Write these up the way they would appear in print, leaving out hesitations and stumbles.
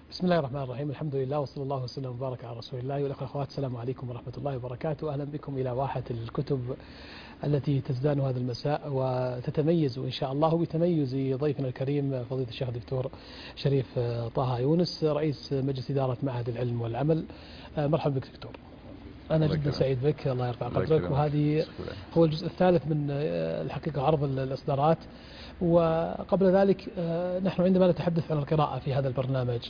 بسم الله الرحمن الرحيم. الحمد لله وصلى الله وسلم وبارك على رسول الله. والأخوة والأخوات، السلام عليكم ورحمة الله وبركاته. أهلا بكم إلى واحة الكتب التي تزدان هذا المساء وتتميز إن شاء الله بتميز ضيفنا الكريم فضيلة الشيخ الدكتور شريف طه يونس، رئيس مجلس إدارة معهد العلم والعمل. مرحبا بك دكتور. أنا جدا سعيد بك، الله يرفع قدرك. وهذه هو الجزء الثالث من الحقيقة عرض الإصدارات. وقبل ذلك نحن عندما نتحدث عن القراءة في هذا البرنامج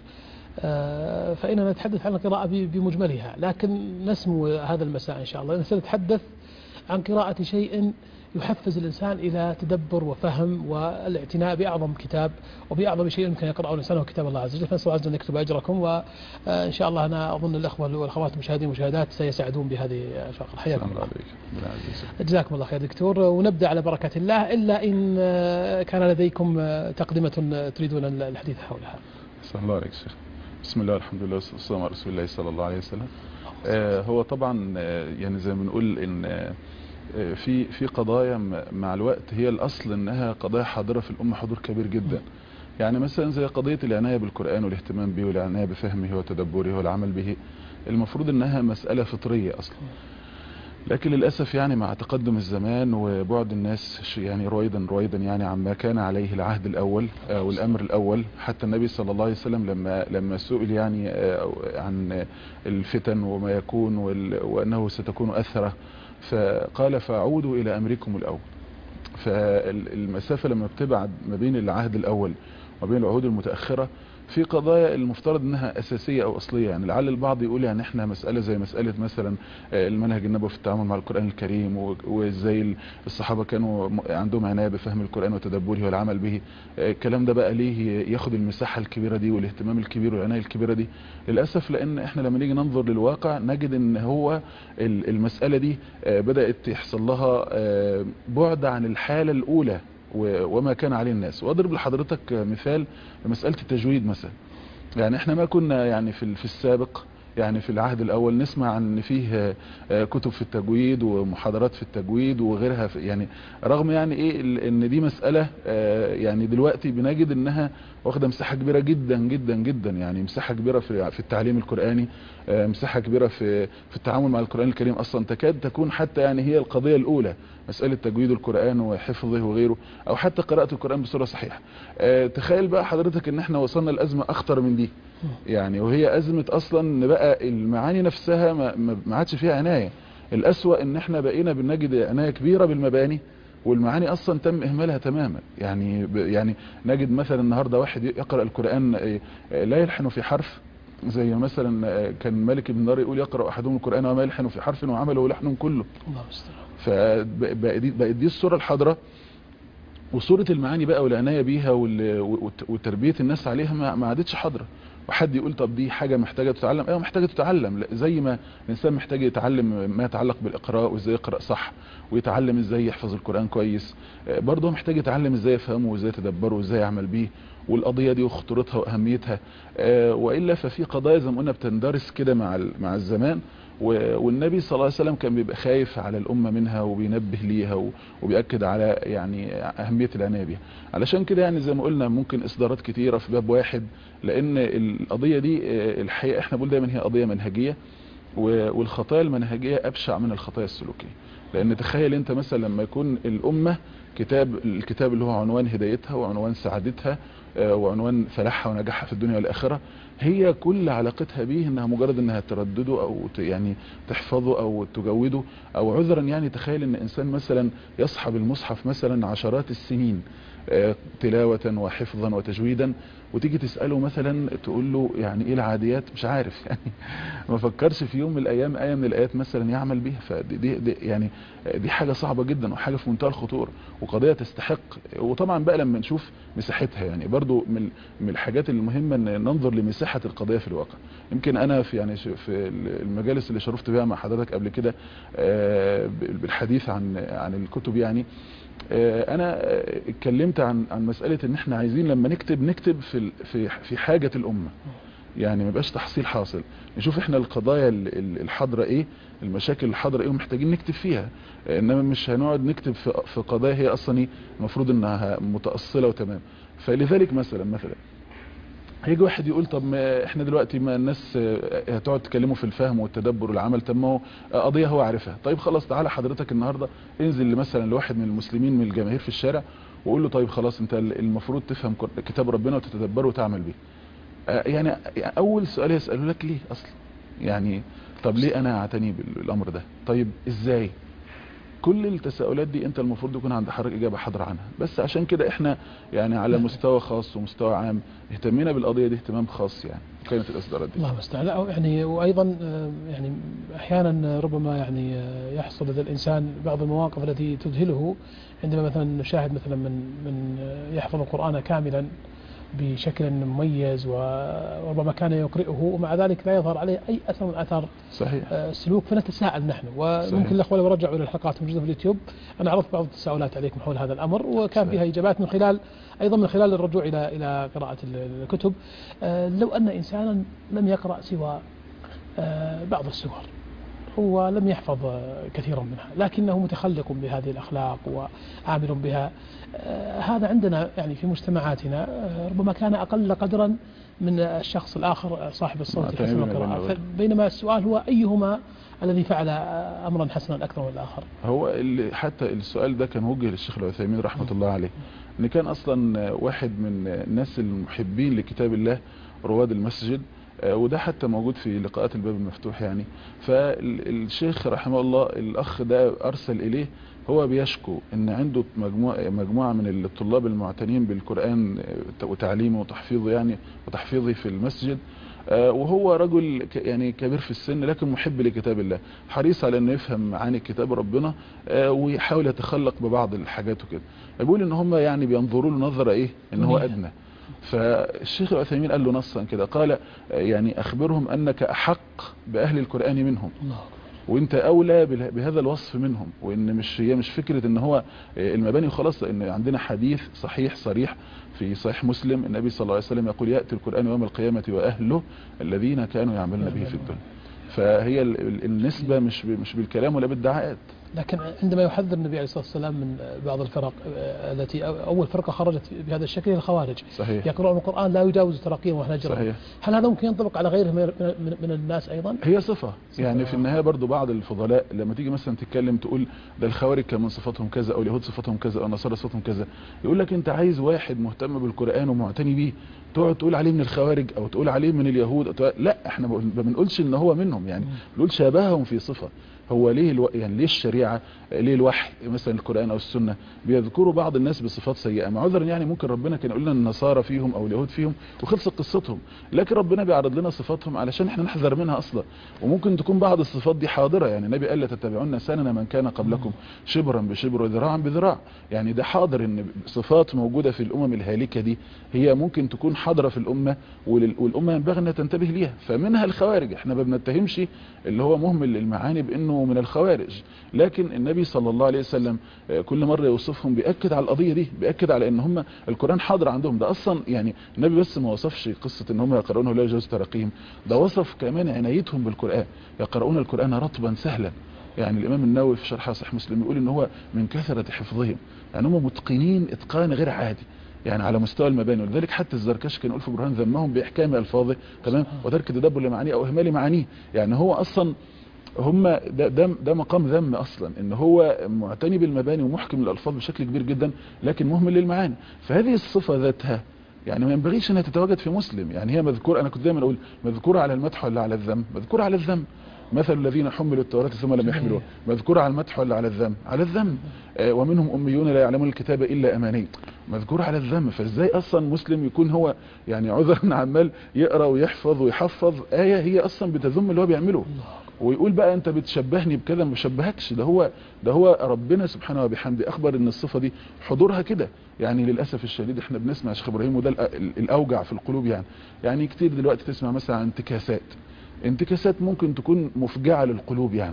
فإننا نتحدث عن القراءة بمجملها، لكن نسمو هذا المساء إن شاء الله سنتحدث عن قراءة شيء يحفز الإنسان إلى تدبر وفهم والاعتناء بأعظم كتاب وبأعظم شيء يمكن يقرأه الإنسان هو كتاب الله عز وجل. فنسأل عز وجل أن يكتب أجركم، وإن شاء الله أنا أظن الأخوة والأخوات المشاهدين والمشاهدات سيساعدون بهذه الفقرة. حياكم الله. جزاكم الله خير دكتور. ونبدأ على بركة الله، إلا إن كان لديكم تقدمة تريدون الحديث حولها. صلى الله عليك شيخ. بسم الله والحمد لله والسلام على رسول الله صلى الله عليه وسلم. هو طبعا يعني زي ما بنقول ان في قضايا مع الوقت هي الاصل انها قضايا حاضره في الامه حضور كبير جدا. يعني مثلا زي قضيه العنايه بالقران والاهتمام به والعنايه بفهمه وتدبره والعمل به، المفروض انها مساله فطريه اصلا. لكن للأسف يعني مع تقدم الزمان وبعد الناس يعني رويدا يعني عما كان عليه العهد الأول والأمر الأول. حتى النبي صلى الله عليه وسلم لما سئل يعني عن الفتن وما يكون وأنه ستكون أثرة، فقال فعودوا إلى أمركم الأول. فالمسافة لما بتبعد ما بين العهد الأول وبين العهود المتأخرة في قضايا المفترض انها اساسية او اصلية. يعني لعل البعض يقول يعني احنا مسألة زي مسألة مثلا المنهج النبوي في التعامل مع القرآن الكريم، وازاي الصحابة كانوا عندهم عناية بفهم القرآن وتدبره والعمل به، الكلام ده بقى ليه ياخد المساحة الكبيرة دي والاهتمام الكبير والعناية الكبيرة دي؟ للأسف لان احنا لما نيجي ننظر للواقع نجد ان هو المسألة دي بدأت يحصل لها بعد عن الحالة الاولى وما كان عليه الناس. واضرب لحضرتك مثال مسألة التجويد مثلا. يعني احنا ما كنا يعني في السابق يعني في العهد الاول نسمع عن فيه كتب في التجويد ومحاضرات في التجويد وغيرها، يعني رغم يعني ايه ان دي مسألة يعني دلوقتي بنجد انها واخده مساحة كبيرة جدا جدا جدا. يعني مساحة كبيرة في التعليم القرآني، مساحة كبيرة في التعامل مع القرآن الكريم. اصلا تكاد تكون حتى يعني هي القضية الاولى مسألة تجويد القرآن وحفظه وغيره، او حتى قراءة القرآن بصورة صحيحة. تخيل بقى حضرتك ان احنا وصلنا لأزمة اخطر من دي، يعني وهي أزمة اصلا ان بقى المعاني نفسها ما عادش فيها عناية. الأسوأ ان احنا بقينا بنجد عناية كبيرة بالمباني والمعاني اصلا تم اهمالها تماما. يعني نجد مثلا النهاردة واحد يقرأ القرآن لا يلحن في حرف، زي مثلا كان مالك بن نار يقول يقرأ احدهم القرآن وما يلحن في حرف وعمله لحن كله. فبقت دي الصورة الحاضرة، وصورة المعاني بقى والعناية بيها وتربية الناس عليها ما عادتش حاضرة. وحد يقول طب دي حاجة محتاجة تتعلم، ايوه محتاجة تتعلم، زي ما الانسان محتاج يتعلم ما يتعلق بالاقراء وازاي يقرأ صح، ويتعلم ازاي يحفظ القرآن كويس، برضه محتاج يتعلم ازاي يفهمه وازاي يتدبره وازاي يعمل بيه، والقضية دي وخطورتها واهميتها. وإلا ففي قضايا زي ما قلنا بتندرس كده مع الزمان، والنبي صلى الله عليه وسلم كان بيبقى خايف على الأمة منها وبينبه ليها وبيأكد على يعني أهمية العناية بيها. علشان كده يعني زي ما قلنا ممكن إصدارات كتيرة في باب واحد، لأن القضية دي الحقيقة احنا بقول دايما هي قضية منهجية، والخطايا المنهجية أبشع من الخطايا السلوكية. لأن تخيل أنت مثلا لما يكون الأمة الكتاب اللي هو عنوان هدايتها وعنوان سعادتها وعنوان فلاحها ونجاحها في الدنيا والآخرة، هي كل علاقتها به انها مجرد انها تردده او يعني تحفظه او تجوده، او عذرا يعني تخيل ان انسان مثلا يصحب المصحف مثلا عشرات السنين تلاوة وحفظا وتجويدا، وتيجي تسأله مثلا تقول له يعني ايه العاديات، مش عارف يعني ما فكرش في يوم من الايام آية من الايات مثلا يعمل بيها. فدي يعني دي حاجة صعبة جدا وحاجة في منتهى الخطورة وقضية تستحق. وطبعا بقى لما نشوف مساحتها يعني برضو من الحاجات المهمة ان ننظر لمساحة القضية في الواقع. يمكن انا في المجالس اللي شرفت بها مع حضرتك قبل كده بالحديث عن الكتب، يعني انا اتكلمت عن مسألة ان احنا عايزين لما نكتب في حاجة الامة، يعني ما يبقاش تحصيل حاصل. نشوف احنا القضايا الحاضرة ايه، المشاكل الحاضرة ايه ومحتاجين نكتب فيها. انما مش هنقعد نكتب في قضايا هي اصلا المفروض انها متأصلة وتمام. فلذلك مثلا هيجي واحد يقول طب ما احنا دلوقتي ما الناس هتقعد تكلموا في الفهم والتدبر والعمل، طب ما هو قضيه هو عارفها. طيب خلاص تعالى حضرتك النهارده انزل مثلا لواحد من المسلمين من الجماهير في الشارع وقول له طيب خلاص انت المفروض تفهم كتاب ربنا وتتدبره وتعمل بيه. يعني اول سؤال يساله لك ليه اصلا؟ يعني طب ليه انا اعتني بالامر ده؟ طيب ازاي؟ كل التساؤلات دي انت المفروض يكون عند حضرتك اجابه حاضره عنها. بس عشان كده احنا يعني على مستوى خاص ومستوى عام اهتمينا بالقضيه دي اهتمام خاص يعني، كانت الاصدارات دي. الله المستعان. يعني وايضا يعني احيانا ربما يعني يحصل لدى الانسان بعض المواقف التي تذهله، عندما مثلا نشاهد مثلا من يحفظ القرآن كاملا بشكل مميز وربما كان يقرئه ومع ذلك لا يظهر عليه أي أثر من أثر صحيح السلوك، فنتساءل نحن. وممكن الأخوة لو رجعوا إلى الحلقات الموجودة في اليوتيوب أنا عرضت بعض التساؤلات عليكم حول هذا الأمر، وكان فيها إجابات من خلال الرجوع إلى قراءة الكتب. لو أن إنسانا لم يقرأ سوى بعض السور ولم يحفظ كثيرا منها لكنه متخلق بهذه الأخلاق وعامل بها، هذا عندنا يعني في مجتمعاتنا ربما كان أقل قدرا من الشخص الآخر صاحب الصوت حسن القراءة. بينما السؤال هو أيهما الذي فعل أمرا حسنا أكثر من الآخر. هو اللي حتى السؤال ده كان وجه للشيخ العثيمين رحمة الله عليه، ان كان اصلا واحد من الناس المحبين لكتاب الله رواد المسجد، وده حتى موجود في لقاءات الباب المفتوح يعني. فالشيخ رحمه الله الاخ ده ارسل اليه، هو بيشكو ان عنده مجموعة من الطلاب المعتنين بالقرآن وتعليمه وتحفيظه يعني وتحفيظه في المسجد، وهو رجل يعني كبير في السن لكن محب لكتاب الله، حريص على انه يفهم معاني كتاب ربنا ويحاول يتخلق ببعض الحاجات وكده. بيقول ان هم يعني بينظروا له نظرة ايه ان هو ادنى. فالشيخ العثيمين قال له نصا كده، قال يعني اخبرهم انك احق باهل القرآن منهم وانت اولى بهذا الوصف منهم، وان هي مش فكرة ان هو المباني وخلاص، لان عندنا حديث صحيح صريح في صحيح مسلم النبي صلى الله عليه وسلم يقول يأتي القرآن يوم القيامة واهله الذين كانوا يعملون به في الدنيا. فهي النسبة مش بالكلام ولا بالدعاءات. لكن عندما يحذر النبي عليه الصلاة والسلام من بعض الفرق التي أول فرقة خرجت بهذا الشكل الخوارج، صحيح. يقرؤون القرآن لا يجاوز تراقيهم وحناجرهم، هل هذا ممكن ينطبق على غيرهم من الناس أيضا؟ هي صفة يعني في النهاية برضو بعض الفضلاء لما تيجي مثلا تتكلم تقول ده الخوارج كان من صفاتهم كذا أو اليهود صفاتهم كذا أو النصارى صفاتهم كذا، يقول لك أنت عايز واحد مهتم بالقرآن ومعتني بيه تقعد تقول عليه من الخوارج أو تقول عليه من اليهود لا، احنا ما بنقولش ان هو منهم يعني، بنقول شابههم في صفة. هو ليه يعني ليه الشريعة ليه الوحي مثلا القرآن او السنة بيذكروا بعض الناس بصفات سيئة؟ مع عذرا يعني ممكن ربنا كان يقول لنا النصارى فيهم او اليهود فيهم وخلصت قصتهم، لكن ربنا بيعرض لنا صفاتهم علشان احنا نحذر منها اصلا. وممكن تكون بعض الصفات دي حاضرة، يعني النبي قال لتتبعون سنن من كان قبلكم شبرا بشبر وذراعا بذراع، يعني ده حاضر ان صفات موجودة في الامم الهالكة دي هي ممكن تكون حاضرة في الامة والامة ينبغي انها تنتبه ليها. فمنها الخوارج، احنا ما بنتهمش اللي هو مهمل للمعاني بانه من الخوارج، لكن النبي صلى الله عليه وسلم كل مرة يوصفهم بيأكد على القضية دي، بيأكد على ان هم القرآن حاضر عندهم. ده اصلا يعني النبي بس ما وصفش قصة ان هم يقرؤونه لا يجوز تراقيهم، ده وصف كمان عنايتهم بالقرآن، يقرؤون القرآن رطبا سهلا. يعني الامام النووي في شرح صحيح مسلم يقول ان هو من كثرة حفظهم، يعني هم متقنين اتقان غير عادي يعني على مستوى المباني. ولذلك حتى الزركشي كان يقول في برهان ذمهم باحكام الفاظه تمام وترك تدبر لمعانيه او اهمال معانيه. يعني هو اصلا هم ده مقام ذم اصلا، ان هو معتني بالمباني ومحكم للالفاظ بشكل كبير جدا لكن مهمل للمعاني. فهذه الصفه ذاتها يعني ما ينبغيش انها تتواجد في مسلم، يعني هي مذكور، انا كنت دايما اقول مذكوره على المدح ولا على الذم؟ مذكوره على الذم. مثل الذين حملوا التوراة ثم لم يحملوها، مذكورة على المدح ولا على الذم؟ على الذم. ومنهم أميون لا يعلمون الكتاب إلا أماني، مذكورة على الذم. فإزاي أصلا مسلم يكون هو يعني عذرا عمال يقرأ ويحفظ ويحفظ آية هي أصلا بتذم اللي هو بيعمله، ويقول بقى أنت بتشبهني بكذا؟ ما بشبهكش، ده هو ربنا سبحانه وبحمده أخبر إن الصفة دي حضورها كده. يعني للأسف الشديد احنا بنسمع شيخ إبراهيم وده الأوجع في القلوب، يعني كتير دلوقتي تسمع مثلا عن انتكاسات ممكن تكون مفجعة للقلوب، يعني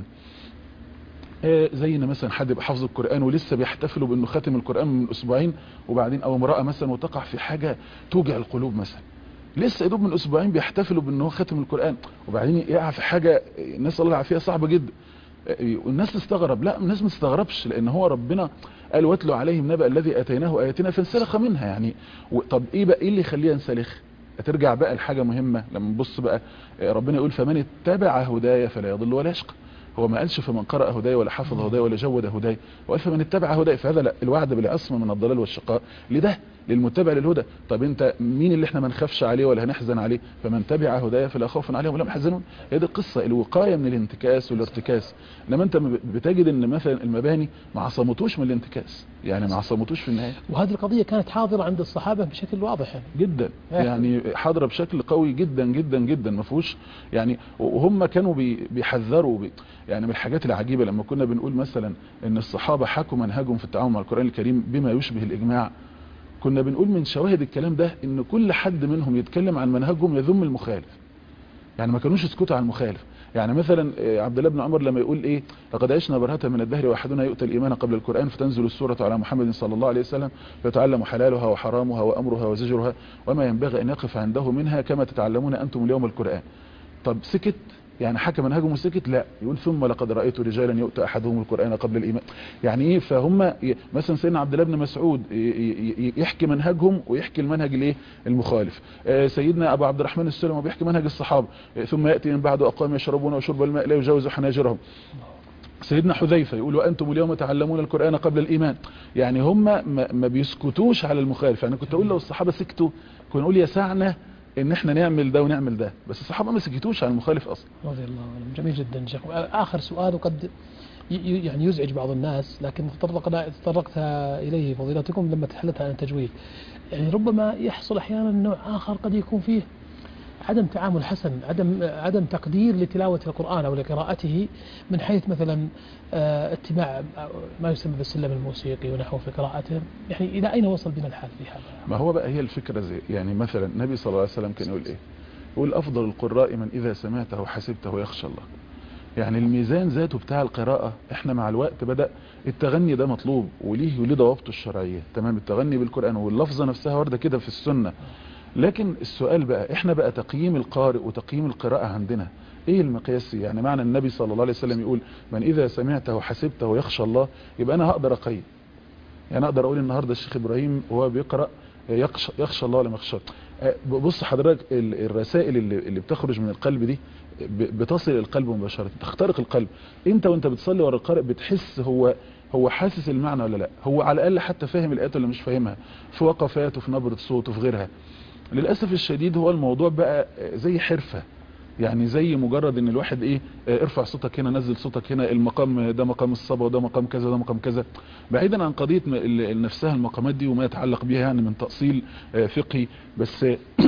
زينا مثلا حد يبقى حافظ القرآن ولسه بيحتفلوا بانه ختم القرآن من اسبوعين، وبعدين او امرأة مثلا وتقع في حاجة توجع القلوب مثلا، لسه يدوب من اسبوعين بيحتفلوا بانه ختم القرآن وبعدين يقع في حاجة الناس الله العافية صعبة جدا، والناس تستغرب. لا، الناس ما تستغربش، لان هو ربنا قال واتلو عليهم نبأ الذي اتيناه اياتنا فانسلخ منها. يعني طب ايه بقى ايه اللي يخليه ينسلخ؟ هترجع بقى لحاجة مهمة لما نبص بقى، ربنا يقول فمن اتبع هدايا فلا يضل ولا يشقى. هو ما قالش فمن قرأ هداي ولا حفظ هداي ولا جود هداي، وقال فمن اتبع هداي. فهذا لا، الوعد بالعصمة من الضلال والشقاء لده للمتبع للهدى. طب انت مين اللي احنا ما نخافش عليه ولا هنحزن عليه؟ فمن تبع هدايا فلا خوف عليهم ولا هم يحزنون. هي دي القصة، الوقاية من الانتكاس والارتكاس. لما انت بتجد ان مثلا المباني ما عصمتوش من الانتكاس، يعني ما عصمتوش في النهاية. وهذه القضية كانت حاضرة عند الصحابة بشكل واضح يعني. جدا، يعني حاضرة بشكل قوي جدا جدا جدا، ما فيهوش يعني. وهم كانوا بيحذروا يعني من الحاجات العجيبة لما كنا بنقول مثلا ان الصحابة حكوا منهجهم في التعامل مع القرآن الكريم بما يشبه الإجماع. كنا بنقول من شواهد الكلام ده ان كل حد منهم يتكلم عن منهجهم يذم المخالف، يعني ما كانوش يسكتوا عن المخالف. يعني مثلا عبد الله بن عمر لما يقول ايه لقد عشنا برهة من الدهر واحدنا يؤتى الايمان قبل القرآن فتنزل السورة على محمد صلى الله عليه وسلم فيتعلم حلالها وحرامها وامرها وزجرها وما ينبغي ان يقف عنده منها كما تتعلمون انتم اليوم القرآن. طب سكت يعني حكى منهجهم وسكت؟ لا، يقول ثم لقد رأيت رجالا يؤتى احدهم القرآن قبل الايمان. يعني ايه؟ فهم مثلا سيدنا عبد الله بن مسعود يحكي منهجهم ويحكي المنهج الايه المخالف. سيدنا ابو عبد الرحمن السلمي بيحكي منهج الصحابه ثم ياتي من بعد اقوام يشربون وشرب الماء لا يجاوز حناجرهم. سيدنا حذيفه يقول وانتم اليوم تعلمون القرآن قبل الايمان. يعني هم ما بيسكتوش على المخالف. يعني كنت اقول لو الصحابه سكتوا كنا نقول يسعنا ان احنا نعمل ده ونعمل ده، بس الصحابه ما سكتوش على المخالف اصلا. رضي الله عنهم. جميل جدا شيخ. اخر سؤال وقد يعني يزعج بعض الناس، لكن تطرقت اليه فضيلتكم لما تحدثت عن التجويد. يعني ربما يحصل احيانا نوع اخر قد يكون فيه عدم تعامل حسن، عدم تقدير لتلاوة القرآن او لقراءته، من حيث مثلا اتباع ما يسمى بالسلم الموسيقي ونحوه في قراءته. يعني الى اين وصل بنا الحال في هذا؟ ما هو بقى هي الفكرة زي يعني مثلا النبي صلى الله عليه وسلم كان يقول ايه؟ يقول افضل القراء من اذا سمعته حسبته يخشى الله. يعني الميزان ذاته بتاع القراءة احنا مع الوقت بدأ التغني ده مطلوب وليه ضوابطه الشرعية، تمام؟ التغني بالقرآن واللفظة نفسها واردة كده في السنة. لكن السؤال بقى احنا بقى تقييم القارئ وتقييم القراءة عندنا ايه المقياس؟ يعني معنى النبي صلى الله عليه وسلم يقول من اذا سمعته حسبته يخشى الله، يبقى انا هقدر اقيم. يعني اقدر اقول النهاردة الشيخ ابراهيم وهو بيقرأ يخشى الله ولا ما يخشى. بص حضرتك الرسائل اللي بتخرج من القلب دي بتصل القلب مباشرة، تخترق القلب. انت وانت بتصلي ورا القارئ بتحس هو حاسس المعنى ولا لا، هو على الاقل حتى فاهم الايات ولا مش فاهمها، في وقفاته في نبرة صوته في غيرها. للاسف الشديد هو الموضوع بقى زي حرفة، يعني زي مجرد ان الواحد ايه ارفع صوتك هنا نزل صوتك هنا، المقام ده مقام الصبا وده مقام كذا وده مقام كذا، بعيدا عن قضية نفسها المقامات دي وما يتعلق بها يعني من تأصيل فقهي. بس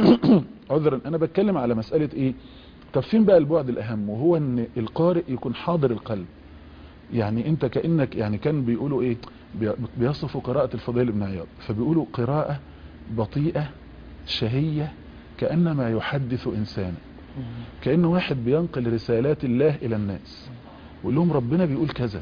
عذرا انا بتكلم على مسألة ايه؟ طب فين بقى البعد الاهم، وهو ان القارئ يكون حاضر القلب. يعني انت كأنك يعني كان بيقولوا ايه، بيصفوا قراءة الفضيل بن عياض فبيقولوا قراءة بطيئة شهية كأنما يحدث إنسانا، كأنه واحد بينقل رسالات الله إلى الناس ويقول لهم ربنا بيقول كذا.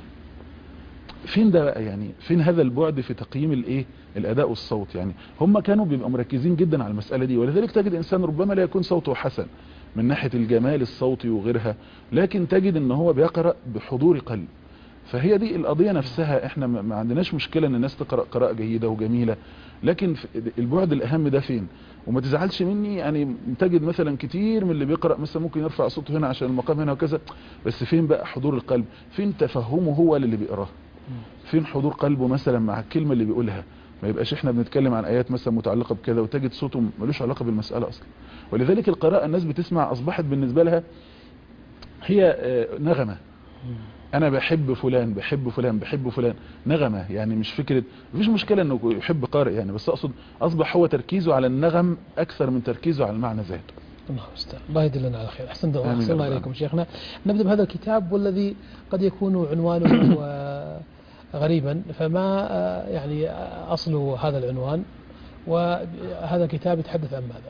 فين ده بقى؟ يعني فين هذا البعد في تقييم الايه الأداء والصوت؟ يعني هم كانوا بيبقوا مركزين جدا على المسألة دي، ولذلك تجد إنسان ربما لا يكون صوته حسن من ناحية الجمال الصوتي وغيرها، لكن تجد ان هو بيقرأ بحضور قلب. فهي دي القضية نفسها. احنا ما عندناش مشكلة ان الناس تقرأ قراءة جيدة وجميلة، لكن البعد الاهم ده فين؟ وما تزعلش مني، يعني تجد مثلا كتير من اللي بيقرأ مثلا ممكن يرفع صوته هنا عشان المقام هنا وكذا، بس فين بقى حضور القلب؟ فين تفهمه هو للي بيقراه؟ فين حضور قلبه مثلا مع الكلمة اللي بيقولها؟ ما يبقاش احنا بنتكلم عن ايات مثلا متعلقة بكذا وتجد صوته ملوش علاقة بالمسألة اصلا. ولذلك القراءة الناس بتسمع اصبحت بالنسبة لها هي نغمة. انا بحب فلان بحب فلان بحب فلان، نغمة. يعني مش فكرة، مفيش مشكلة انه يحب قارئ يعني، بس اقصد اصبح هو تركيزه على النغم اكثر من تركيزه على المعنى ذاته. الله يستعان. الله يدلنا على خير. احسن الله اليكم شيخنا. نبدأ بهذا الكتاب والذي قد يكون عنوانه غريبا، فما يعني اصل هذا العنوان، وهذا الكتاب يتحدث عن ماذا؟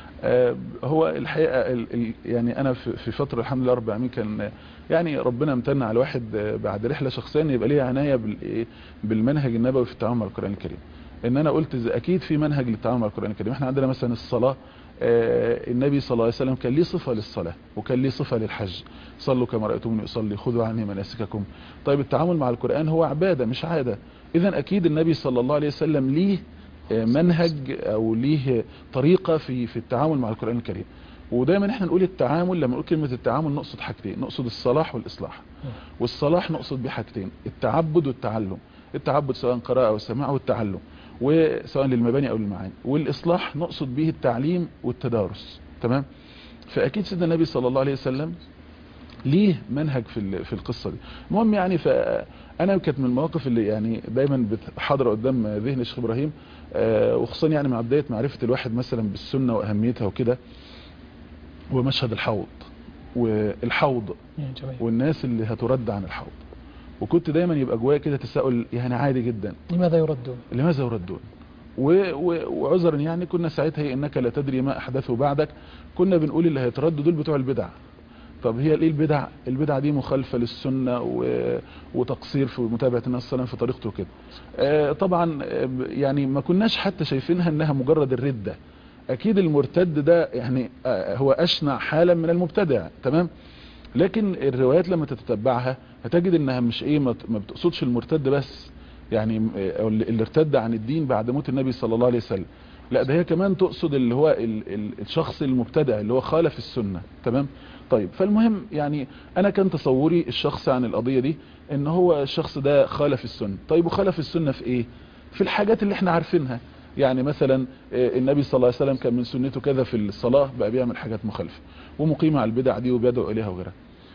هو الحقيقة يعني أنا في فترة الحمد لله رب العالمين كان يعني ربنا امتن على الواحد بعد رحلة شخصيا يبقى ليه عناية بالمنهج النبوي في التعامل مع القرآن الكريم. إن أنا قلت أكيد في منهج للتعامل مع القرآن الكريم. احنا عندنا مثلا الصلاة، النبي صلى الله عليه وسلم كان ليه صفة للصلاة وكان ليه صفة للحج، صلوا كما رأيتموني أصلي خذوا عني مناسككم. طيب التعامل مع القرآن هو عبادة مش عادة، إذن أكيد النبي صلى الله عليه وسلم ليه منهج او ليه طريقة في التعامل مع القرآن الكريم. ودايما احنا نقول التعامل، لما نقول كلمة التعامل نقصد حاجتين، نقصد الصلاح والإصلاح. والصلاح نقصد بيه حاجتين، التعبد والتعلم. التعبد سواء قراءة او سماع، والتعلم وسواء للمباني او للمعاني. والإصلاح نقصد به التعليم والتدارس. تمام. فأكيد سيدنا النبي صلى الله عليه وسلم ليه منهج في القصة دي. المهم يعني، فأنا كانت من المواقف اللي يعني دايما حاضرة قدام ذهن الشيخ إبراهيم، وخصوصا يعني مع بداية معرفة الواحد مثلا بالسنة وأهميتها وكده، ومشهد الحوض والحوض والناس اللي هترد عن الحوض. وكنت دايما يبقى جوايا كده تساؤل يعني عادي جدا، لماذا يردون؟ لماذا يردون؟ وعذرا يعني كنا ساعتها انك لا تدري ما احدثه بعدك، كنا بنقول اللي هيتردوا دول بتوع البدع. طب هي ايه البدع؟ البدع دي مخالفة للسنة وتقصير في متابعة النبي صلى الله عليه وسلم في طريقته كده. طبعا يعني ما كناش حتى شايفينها انها مجرد الردة. اكيد المرتد ده يعني هو اشنع حالا من المبتدع. تمام. لكن الروايات لما تتتبعها هتجد انها مش ايه، ما بتقصدش المرتد بس، يعني اللي ارتد عن الدين بعد موت النبي صلى الله عليه وسلم، لا ده هي كمان تقصد اللي هو الشخص المبتدع اللي هو خالف السنة. تمام. طيب، فالمهم يعني انا كان تصوري الشخص عن القضية دي ان هو الشخص ده خالف السنة. طيب، وخالف السنة في ايه؟ في الحاجات اللي احنا عارفينها. يعني مثلا النبي صلى الله عليه وسلم كان من سنته كذا في الصلاة، بقى بيعمل حاجات مخالفة ومقيمة على البدع دي وبيدعو اليها وغيرها.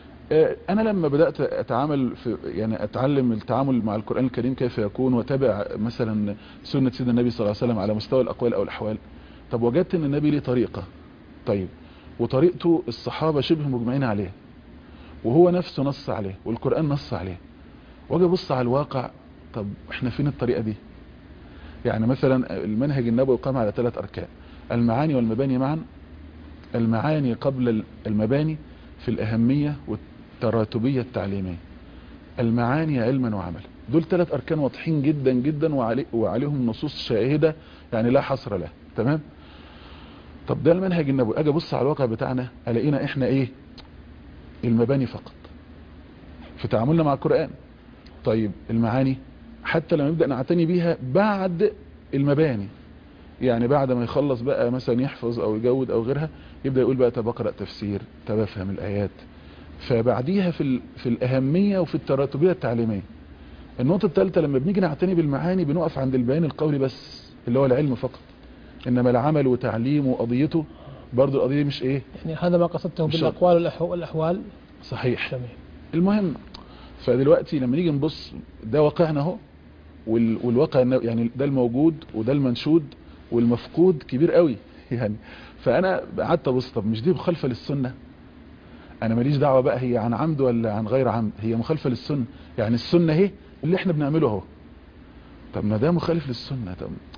انا لما بدأت اتعامل يعني اتعلم التعامل مع القرآن الكريم كيف يكون، وتابع مثلا سنة سيدنا النبي صلى الله عليه وسلم على مستوى الاقوال او الاحوال، طب وجدت ان النبي ليه طريقة. طيب، وطريقته الصحابة شبه مجمعين عليه، وهو نفسه نص عليه، والقرآن نص عليه. واجي ابص على الواقع، طب احنا فين الطريقة دي؟ يعني مثلا المنهج النبوي قام على 3 أركان: المعاني والمباني معا، المعاني قبل المباني في الأهمية والتراتبية التعليمية، المعاني علما وعملا. دول 3 أركان واضحين جدا جدا، وعليهم نصوص شاهدة يعني لا حصر لها. تمام. طب ده المنهج النبوي. اجي ابص على الواقع بتاعنا الاقينا احنا ايه؟ المباني فقط في تعاملنا مع القرآن. طيب المعاني حتى لما نبدأ نعتني بيها بعد المباني، يعني بعد ما يخلص بقى مثلا يحفظ او يجود او غيرها، يبدأ يقول بقى طب اقرأ تفسير، طب افهم الآيات. فبعديها في الأهمية وفي التراتبية التعليمية. النقطة الثالثة، لما بنيجي نعتني بالمعاني بنقف عند البيان القولي بس اللي هو العلم فقط، انما العمل وتعليمه وقضيته برضو القضية مش ايه، يعني هذا ما قصدته بالاقوال والاحوال. صحيح. جميل. المهم، فدلوقتي لما نيجي نبص ده واقعنا اهو، والواقع يعني ده الموجود وده المنشود، والمفقود كبير قوي يعني. فانا قعدت ابص، طب مش دي مخالفه للسنه؟ انا ماليش دعوه بقى هي عن عمد ولا عن غير عمد، هي مخالفه للسنه. يعني السنه اهي اللي احنا بنعمله اهو، طب ما ده مخالف للسنه.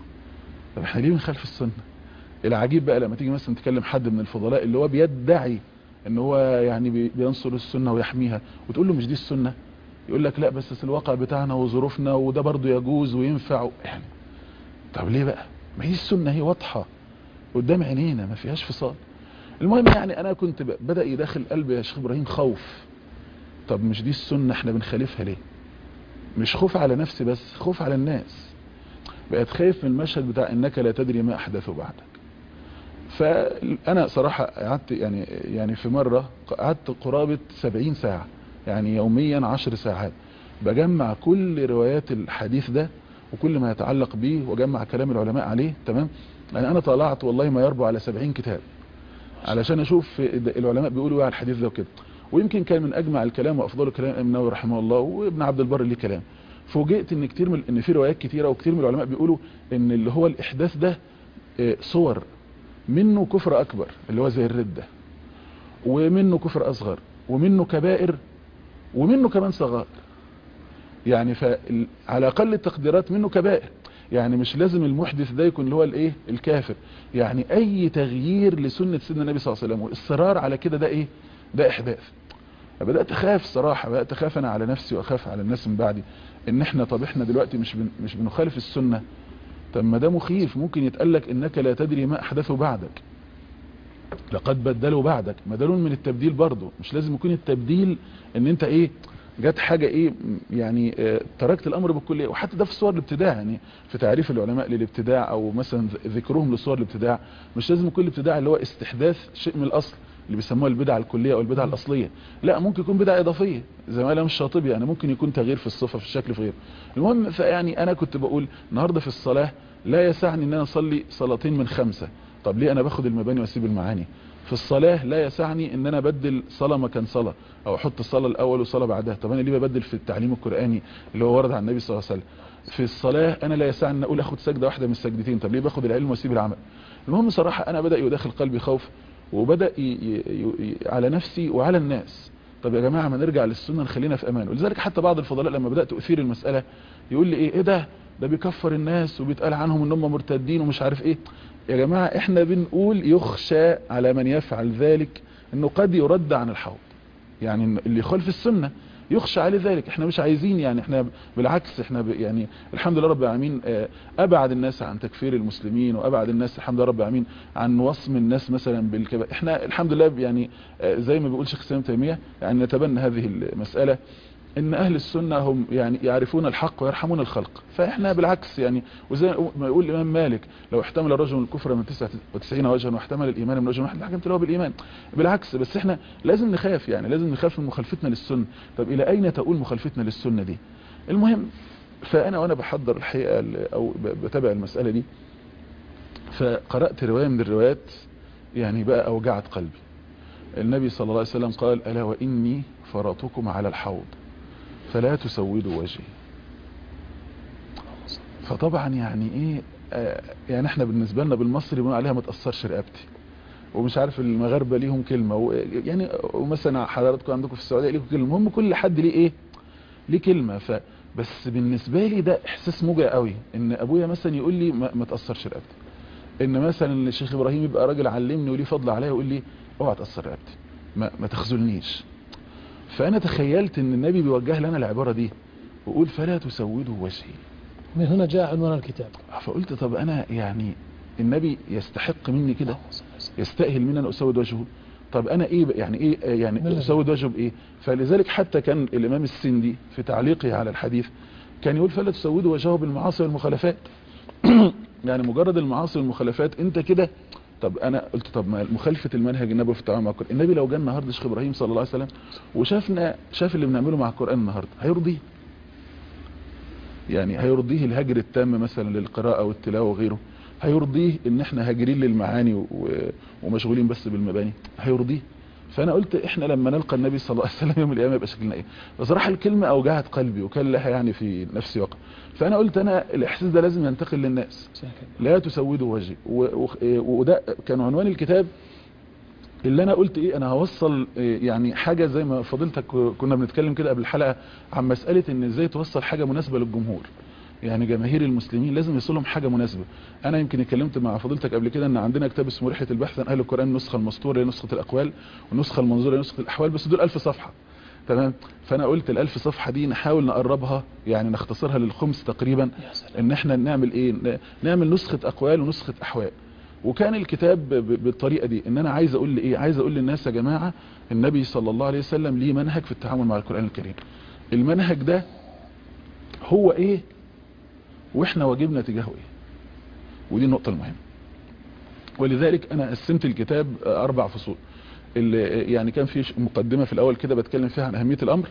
طب احنا ليه بنخالف السنه؟ العجيب بقى لما تيجي مثلا تكلم حد من الفضلاء اللي هو بيدعي ان هو يعني بينصر السنه ويحميها، وتقول له مش دي السنه، يقول لك لا بس الواقع بتاعنا وظروفنا وده برضو يجوز وينفع يعني. طب ليه بقى؟ ما هي السنه هي واضحه قدام عينينا ما فيهاش فصال. المهم يعني انا كنت بدأ يداخل قلبي يا شيخ ابراهيم خوف. طب مش دي السنه احنا بنخالفها ليه؟ مش خوف على نفسي بس، خوف على الناس. بقيت خايف من المشهد بتاع انك لا تدري ما احدثه بعدك. فانا صراحه قعدت يعني في مره قعدت قرابه 70 ساعه، يعني يوميا 10 ساعات بجمع كل روايات الحديث ده وكل ما يتعلق به، وجمع كلام العلماء عليه. تمام. يعني انا طلعت والله ما يربو على 70 كتاب علشان اشوف العلماء بيقولوا ايه على الحديث ده وكده. ويمكن كان من اجمع الكلام وافضل كلام ابن النووي رحمه الله وابن عبد البر ليه كلام. فوجئت ان ان في روايات كتيره وكتير من العلماء بيقولوا ان اللي هو الاحداث ده صور منه كفر اكبر اللي هو زي الردة، ومنه كفر اصغر، ومنه كبائر، ومنه كمان صغائر. يعني على اقل التقديرات منه كبائر. يعني مش لازم المحدث ده يكون اللي هو الايه الكافر، يعني اي تغيير لسنة سيدنا النبي صلى الله عليه وسلم والاصرار على كده ده ايه؟ ده احداث. فبدات اخاف صراحه، بدات اخاف انا على نفسي واخاف على الناس من بعدي، ان احنا طب احنا دلوقتي مش بنخالف السنه. طب ما ده مخيف، ممكن يتقال انك لا تدري ما احدثه بعدك، لقد بدلوا بعدك. ما ده لون من التبديل برضه. مش لازم يكون التبديل ان انت ايه جت حاجة ايه يعني تركت الامر بالكلية. وحتى ده في صور الابتداع، يعني في تعريف العلماء للابتداع او مثلا ذكرهم لصور الابتداع، مش لازم كل ابتداع اللي هو استحداث شيء من الاصل اللي بيسموها البدعة الكلية او البدعة الاصلية، لا ممكن يكون بدعة اضافية زي ما قال الشاطبي، يعني ممكن يكون تغيير في الصفة في الشكل في غيره. المهم فيعني انا كنت بقول النهاردة في الصلاة لا يسعني ان انا اصلي صلاتين من 5، طب ليه انا باخد المباني واسيب المعاني؟ في الصلاة لا يسعني ان انا ابدل صلاة مكان صلاة او احط الصلاة الاول وصلاة بعدها، طب انا ليه ببدل في التعليم القرآني اللي هو ورد عن النبي صلى الله عليه وسلم؟ في الصلاة انا لا يسعني ان اقول اخد سجدة واحدة من السجدتين، طب ليه باخد العلم واسيب العمل؟ المهم صراحة انا بدأ يداخل قلبي خوف، وبدأ على نفسي وعلى الناس، طب يا جماعة ما نرجع للسنة نخلينا في امان. ولذلك حتى بعض الفضلاء لما بدأت اثير المسألة يقول لي ايه ده بيكفر الناس وبيتقال عنهم ان هم مرتدين ومش عارف ايه. يا جماعة احنا بنقول يخشى على من يفعل ذلك انه قد يرد عن الحوض، يعني اللي يخالف السنة يخشى عليه ذلك. احنا مش عايزين، يعني احنا بالعكس احنا يعني الحمد لله رب العالمين ابعد الناس عن تكفير المسلمين، وابعد الناس الحمد لله رب العالمين عن وصم الناس مثلا بالكبائر. احنا الحمد لله يعني زي ما بيقول شيخ الاسلام ابن تيمية يعني نتبنى هذه المسألة ان اهل السنة هم يعني يعرفون الحق ويرحمون الخلق، فاحنا بالعكس يعني. وزي ما يقول الامام مالك لو احتمل الرجل الكفر من 99 وجها واحتمل الايمان من وجه واحد حكمت له بالايمان. بالعكس، بس احنا لازم نخاف، يعني لازم نخاف من مخالفتنا للسنة. طب الى اين تؤول مخالفتنا للسنة دي؟ المهم وانا بحضر الحقيقة او بتابع المسألة دي، فقرأت رواية من الروايات يعني بقى اوجعت قلبي. النبي صلى الله عليه وسلم قال الا واني فرطكم على الحوض فلا تسودوا وجهي. فطبعا يعني ايه يعني احنا بالنسبة لنا بالمصري بنقول عليها ما تأثرش رقبتي، ومش عارف المغاربة ليهم كلمة يعني ومثلا حضراتكم عندكم في السعودية ليكم كلمة، المهم كل حد ليه ايه ليه كلمة. بس بالنسبة لي ده احساس موجع قوي ان ابويا مثلا يقول لي ما تأثرش رقبتي، ان مثلا الشيخ ابراهيم يبقى راجل علمني وليه فضل عليا ويقول لي اوعى تأثر رقبتي ما تخذلنيش. فانا تخيلت ان النبي بيوجه لنا العبارة دي وقول فلا تسودوا وجهي. من هنا جاء عنوان الكتاب. فقلت طب انا يعني النبي يستحق مني كده، يستأهل مني ان اسود وجهه؟ طب انا ايه يعني ايه يعني اسود وجهه بايه؟ فلذلك حتى كان الامام السندي في تعليقه على الحديث كان يقول فلا تسودوا وجهه بالمعاصي والمخالفات. يعني مجرد المعاصي والمخالفات انت كده. طب انا قلت طب ما مخالفه المنهج النبوي في التعامل مع القران، النبي لو جه النهارده شيخ ابراهيم صلى الله عليه وسلم شاف اللي بنعمله مع القران النهارده هيرضيه؟ يعني هيرضيه الهجر التام مثلا للقراءه والتلاوه وغيره؟ هيرضيه ان احنا هاجرين للمعاني ومشغولين بس بالمباني؟ هيرضيه؟ فانا قلت احنا لما نلقى النبي صلى الله عليه وسلم يوم القيامه يبقى شكلنا ايه؟ بصراحه الكلمه اوجعت قلبي وكان لها يعني في نفسي وقع. فانا قلت انا الاحساس ده لازم ينتقل للناس، لا تسودوا وجهي. وده كان عنوان الكتاب اللي انا قلت ايه، انا هوصل يعني حاجه زي ما فضيلتك كنا بنتكلم كده قبل الحلقه عن مساله ان ازاي توصل حاجه مناسبه للجمهور. يعني جماهير المسلمين لازم يوصلهم حاجه مناسبه. انا يمكن اتكلمت مع فضيلتك قبل كده ان عندنا كتاب اسمه رحله البحث عن اهل القران، النسخه المسطوره نسخه الاقوال والنسخه المنظوره نسخه الاحوال، بس دول 1000 صفحه تمام. فانا قلت ال1000 صفحه دي نحاول نقربها يعني نختصرها للخمس تقريبا، ان احنا نعمل ايه، نعمل نسخه اقوال ونسخه احوال. وكان الكتاب بالطريقه دي ان انا عايز اقول ايه، عايز اقول للناس يا جماعه النبي صلى الله عليه وسلم ليه منهج في التعامل مع القران الكريم. المنهج ده هو ايه واحنا واجبنا تجاهه ايه، ودي النقطه المهمه. ولذلك انا قسمت الكتاب 4 فصول. اللي يعني كان في مقدمه في الاول كده بتكلم فيها عن اهميه الامر،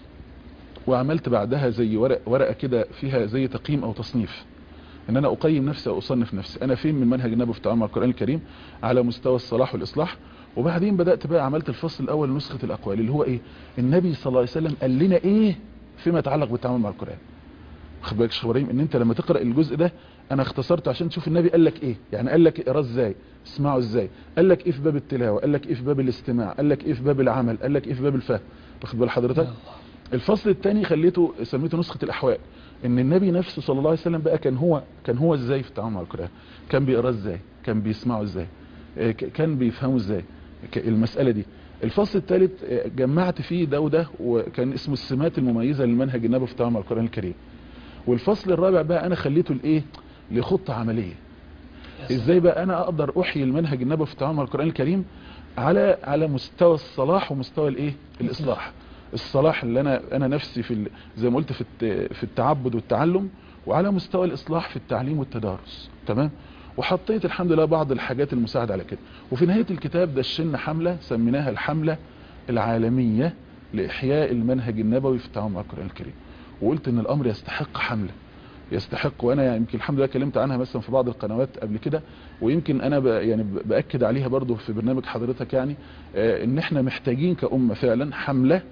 وعملت بعدها زي ورقه كده فيها زي تقييم او تصنيف، ان انا اقيم نفسي او اصنف نفسي انا فين من منهج النبوي في التعامل مع القران الكريم على مستوى الصلاح والاصلاح. وبعدين بدات بقى عملت الفصل الاول نسخه الاقوال اللي هو ايه، النبي صلى الله عليه وسلم قال لنا ايه فيما يتعلق بالتعامل مع القران. خد بالك يا شيخ ابراهيم ان انت لما تقرا الجزء ده انا اختصرت عشان تشوف النبي قال لك ايه، يعني قال لك اقراه ازاي، اسمعه ازاي، قال لك ايه في باب التلاوه، قال لك ايه في باب الاستماع، قال لك ايه في باب العمل، قال لك ايه في باب الفهم. واخد بال حضرتك؟ الفصل الثاني سميته نسخه الاحوال، ان النبي نفسه صلى الله عليه وسلم بقى كان هو ازاي في التعامل مع القران، كان بيقراه ازاي، كان بيسمعه ازاي، كان بيفهمه ازاي المساله دي. الفصل الثالث جمعت فيه ده وده وكان اسمه السمات المميزه للمنهج النبوي في التعامل مع القران الكريم. والفصل الرابع بقى انا خليته لايه، لخطه عمليه، ازاي بقى انا اقدر احيي المنهج النبوي في التعامل مع القران الكريم على مستوى الصلاح ومستوى الايه الاصلاح. الصلاح اللي انا نفسي زي ما قلت في التعبد والتعلم، وعلى مستوى الاصلاح في التعليم والتدارس. تمام. وحطيت الحمد لله بعض الحاجات المساعدة على كده. وفي نهاية الكتاب دشنا حملة سميناها الحملة العالمية لإحياء المنهج النبوي في التعامل مع القرآن الكريم. وقلت ان الامر يستحق حملة، يستحق. وانا يعني يمكن الحمد لله كلمت عنها مثلا في بعض القنوات قبل كده، ويمكن انا يعني باكد عليها برضو في برنامج حضرتك، يعني ان احنا محتاجين كأمة فعلا حملة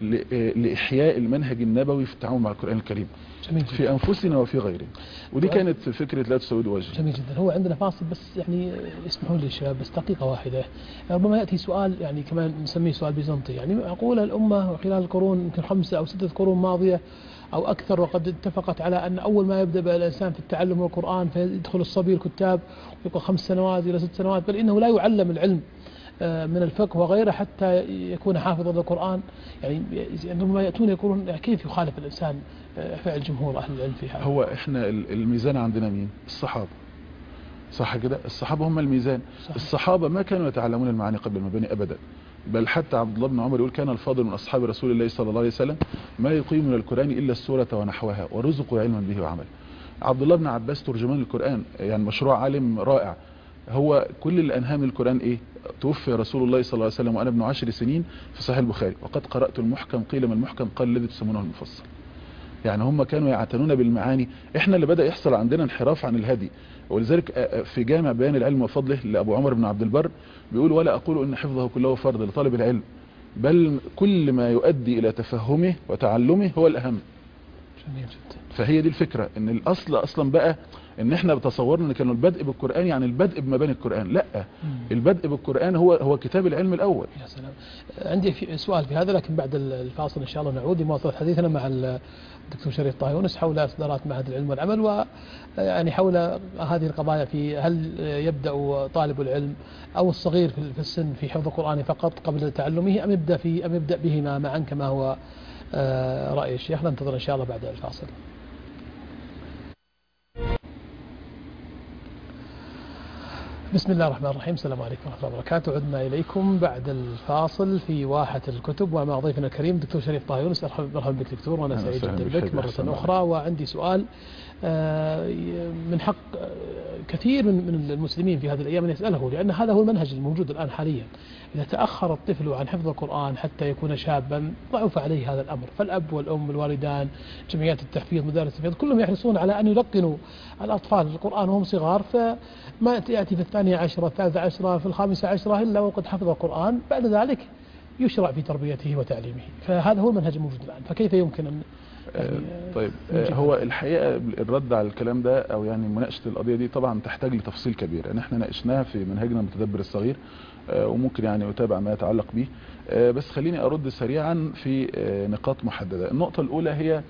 لإحياء المنهج النبوي في التعامل مع القرآن الكريم في أنفسنا وفي غيرنا. ودي كانت فكرة لا تسود وجه. جميل جدا. هو عندنا فاصل بس يعني اسمحوا لي الشباب بس دقيقة واحدة. ربما يأتي سؤال يعني كمان نسميه سؤال بيزنطي، يعني معقول الأمة خلال القرون يمكن 5 أو 6 قرون ماضية أو أكثر وقد اتفقت على أن أول ما يبدأ الإنسان في التعلم القرآن فيدخل الصبي الكتاب ويبقى 5 سنوات إلى 6 سنوات، بل إنه لا يعلم العلم من الفقه وغيره حتى يكون حافظا للقرآن. يعني ربما يأتون يقولون كيف يخالف الإنسان فعل جمهور أهل العلم في هذا؟ هو إحنا الميزان عندنا مين؟ الصحابة. صح كده؟ الصحابة هم الميزان. صح. الصحابة ما كانوا يتعلمون المعاني قبل المباني أبدا، بل حتى عبد الله بن عمر يقول كان الفاضل من أصحاب رسول الله صلى الله عليه وسلم ما يقيم من القرآن إلا السورة ونحوها ورزقوا علما به وعمل. عبد الله بن عباس ترجمان القرآن، يعني مشروع عالم رائع. هو كل اللي أنهى من القرآن إيه؟ توفي رسول الله صلى الله عليه وسلم وأنا ابن 10 سنين في صحيح البخاري وقد قرأت المحكم قيل ما المحكم قال الذي تسمونه المفصل. يعني هم كانوا يعتنون بالمعاني. احنا اللي بدأ يحصل عندنا انحراف عن الهدي. ولذلك في جامع بيان العلم وفضله لأبو عمر بن عبد البر بيقول ولا أقول إن حفظه كله فرض لطالب العلم، بل كل ما يؤدي إلى تفهمه وتعلمه هو الأهم. جميل جدا. فهي دي الفكرة، ان الاصل اصلا بقى ان احنا بتصورنا ان كانوا البدء بالقرآن يعني البدء بمباني القرآن. لا، البدء بالقرآن هو كتاب العلم الاول. يا سلام. عندي سؤال في هذا، لكن بعد الفاصل ان شاء الله نعود لمواصلة حديثنا مع الدكتور شريف طه يونس حول اصدارات معهد العلم والعمل، ويعني حول هذه القضايا في هل يبدأ طالب العلم او الصغير في السن في حفظ القرآن فقط قبل تعلمه ام يبدأ بهما معا كما هو رأي الشيخ. ننتظر إن شاء الله بعد الفاصل. بسم الله الرحمن الرحيم. السلام عليكم ورحمة الله وبركاته. عدنا إليكم بعد الفاصل في واحة الكتب ومع ضيفنا الكريم دكتور شريف طه يونس. مرحبا بك دكتور، وأنا سعيد جدا بك مرة أخرى. وعندي سؤال من حق كثير من المسلمين في هذه الأيام أن يسأله، لأن هذا هو المنهج الموجود الآن حاليا. إذا تأخر الطفل عن حفظ القرآن حتى يكون شابا ضعف عليه هذا الأمر، فالأب والأم الوالدان جمعيات التحفيظ مدارس التحفيظ كلهم يحرصون على أن يلقنوا الأطفال القرآن وهم صغار، فما يأتي في 12 13 في 15 إلا وقد حفظ القرآن، بعد ذلك يشرع في تربيته وتعليمه. فهذا هو المنهج الموجود الآن، فكيف يمكن أن طيب هو الحقيقة الرد على الكلام ده او يعني مناقشة القضية دي طبعا تحتاج لتفصيل كبير، يعني احنا ناقشناها في منهجنا المتدبر الصغير وممكن يعني اتابع ما يتعلق به، بس خليني ارد سريعا في نقاط محددة. النقطة الاولى هي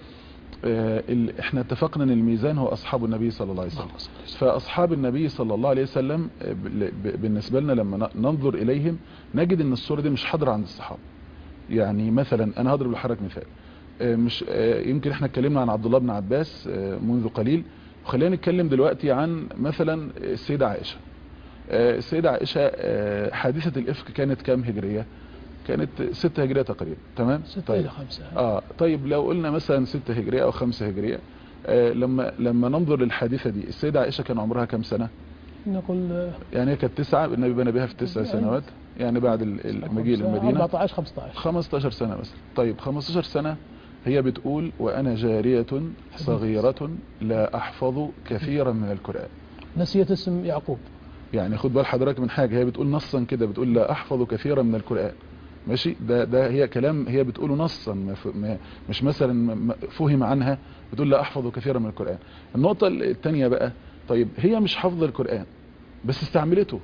احنا اتفقنا ان الميزان هو اصحاب النبي صلى الله عليه وسلم. فاصحاب النبي صلى الله عليه وسلم بالنسبة لنا لما ننظر اليهم نجد ان الصورة دي مش حاضرة عند الصحابة. يعني مثلا انا هضرب لحضرتك مثال، مش يمكن احنا اتكلمنا عن عبد الله بن عباس منذ قليل، وخلينا نتكلم دلوقتي عن مثلا السيدة عائشة. السيدة عائشة حادثة الإفك كانت كام هجرية؟ كانت 6 هجرية تقريبا. تمام؟ 6 إلى 5. طيب لو قلنا مثلا 6 هجرية او 5 هجرية، لما ننظر للحادثة دي السيدة عائشة كان عمرها كام سنة؟ نقول يعني كانت 9، النبي بنى بها في 9 سنوات، يعني بعد المجيء للمدينة 15 سنة مثلا. طيب 15 سنة هي بتقول وأنا جارية صغيرة لا أحفظ كثيرا من القرآن. نسيت اسم يعقوب. يعني خد بال حضرتك من حاجة، هي بتقول نصا كده، بتقول لا أحفظ كثيرا من القرآن. ماشي، ده هي كلام هي بتقوله نصا، مش مثلا فهم عنها، بتقول لا أحفظ كثيرا من القرآن. النقطة الثانية بقى، طيب هي مش حفظ القرآن بس استعملته،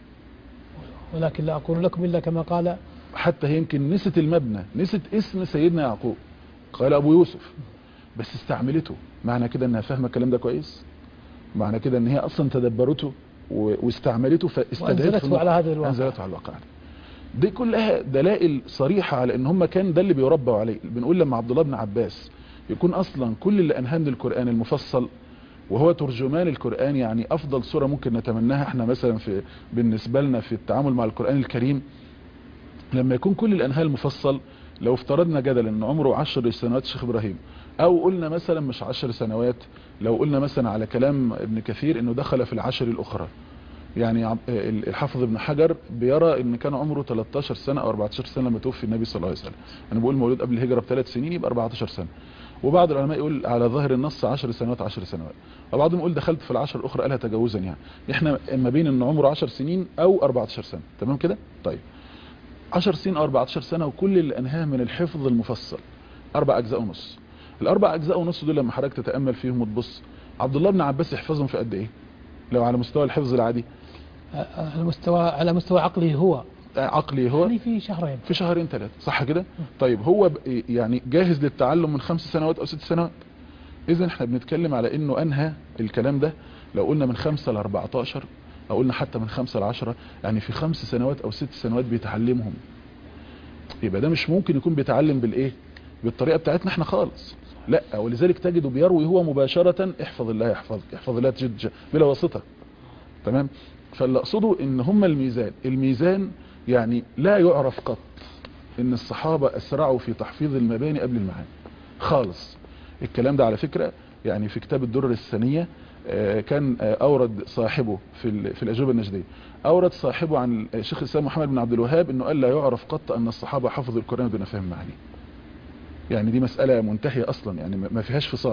ولكن لا أقول لكم إلا كما قال. حتى هي يمكن نسيت المبنى، نسيت اسم سيدنا يعقوب، قال أبو يوسف، بس استعملته. معنى كده انها فاهمه الكلام ده كويس، معنى كده ان هي اصلا تدبرته واستعملته وانزلته على هذا الواقع، انزلته على الواقع. دي كلها دلائل صريحه على ان هم كان ده اللي بيربوا عليه. بنقول لما عبد الله بن عباس يكون اصلا كل اللي انهى القرآن المفصل وهو ترجمان القرآن، يعني افضل صورة ممكن نتمناها احنا مثلا بالنسبة لنا في التعامل مع القرآن الكريم، لما يكون كل الانهاء المفصل لو افترضنا جدلا ان عمره 10 سنوات الشيخ ابراهيم، او قلنا مثلا مش 10 سنوات، لو قلنا مثلا على كلام ابن كثير انه دخل في العشر الاخرى، يعني الحافظ ابن حجر بيرى ان كان عمره 13 سنة او 14 سنة لما توفي النبي صلى الله عليه وسلم. انا بقول مولود قبل الهجرة ب3 سنين يبقى 14 سنة. وبعض العلماء يقول على ظاهر النص 10 سنوات 10 سنوات، وبعضهم يقول دخلت في العشر الاخرى قالها تجاوزا. يعني احنا ما بين ان عمره 10 سنين او 14 سنة، تمام كده؟ طيب 10 سنين او 14 سنة، وكل اللي انهاه من الحفظ المفصل 4 أجزاء ونص. الاربع اجزاء ونص دول لما حضرتك تتامل فيهم وتبص، عبد الله بن عباس يحفظهم في قد ايه لو على مستوى الحفظ العادي؟ على مستوى عقله هو، عقلي هو يعني في شهرين، في شهرين 3، صح كده؟ طيب هو يعني جاهز للتعلم من 5 سنوات او 6 سنوات. اذا احنا بنتكلم على انه انهى الكلام ده لو قلنا من 5 ل 14، او قلنا حتى من 5 ل 10، يعني في 5 سنوات او 6 سنوات بيتعلمهم. يبقى ده مش ممكن يكون بيتعلم بالايه؟ بالطريقه بتاعتنا احنا خالص، لا. ولذلك تجده بيروي هو مباشره احفظ الله يحفظك، احفظ الله تجد بلا واسطه، تمام؟ فاللي اقصده ان هم الميزان يعني لا يعرف قط ان الصحابة اسرعوا في تحفيظ المباني قبل المعاني خالص. الكلام ده على فكرة يعني في كتاب الدرر الثانية كان اورد صاحبه في الاجوبة النجدية، اورد صاحبه عن شيخ الاسلام محمد بن عبد الوهاب انه قال لا يعرف قط ان الصحابة حفظوا القرآن دون فهم معاني. يعني دي مسألة منتهية اصلا، يعني ما فيهاش فصال.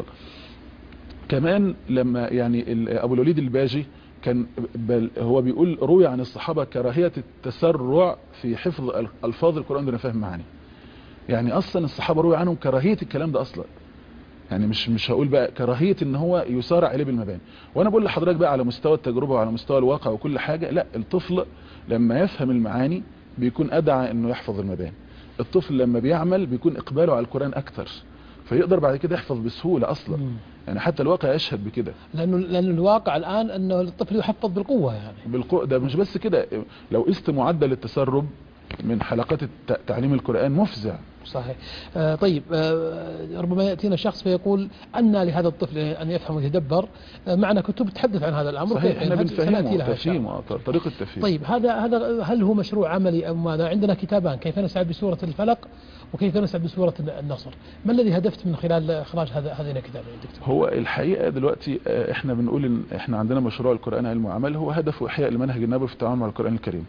كمان لما يعني ابو الوليد الباجي كان هو بيقول روي عن الصحابة كراهية التسرع في حفظ الفاظ القرآن دون فهم معاني. يعني اصلا الصحابة روي عنهم كراهية الكلام ده اصلا، يعني مش هقول بقى كراهية ان هو يسارع اليه بالمباني. وانا بقول لحضرتك بقى على مستوى التجربة وعلى مستوى الواقع وكل حاجة، لا، الطفل لما يفهم المعاني بيكون ادعى انه يحفظ المباني. الطفل لما بيعمل بيكون اقباله على القرآن اكتر، فيقدر بعد كده يحفظ بسهولة اصلا. يعني حتى الواقع يشهد بكده، لأن الواقع الآن أنه الطفل يحفظ بالقوة، يعني بالقوة. ده مش بس كده، لو قست معدل التسرب من حلقات تعليم القرآن مفزع. صحيح. طيب ربما يأتينا شخص فيقول أن لهذا الطفل أن يفهم ويتدبر، معنا كتب تحدث عن هذا الأمر. صحيح، احنا بنفهمه طريقة التفهيم. طيب هذا هل هو مشروع عملي أو ماذا؟ عندنا كتابان، كيف نسعد بسورة الفلق وكيف نسعد بسورة النصر. ما الذي هدفت من خلال إخراج هذين الكتابين دكتور؟ هو الحقيقة دلوقتي احنا بنقول ان احنا عندنا مشروع القرآن علم وعمل، هو هدفه إحياء المنهج النبوي في التعامل مع القرآن الكريم.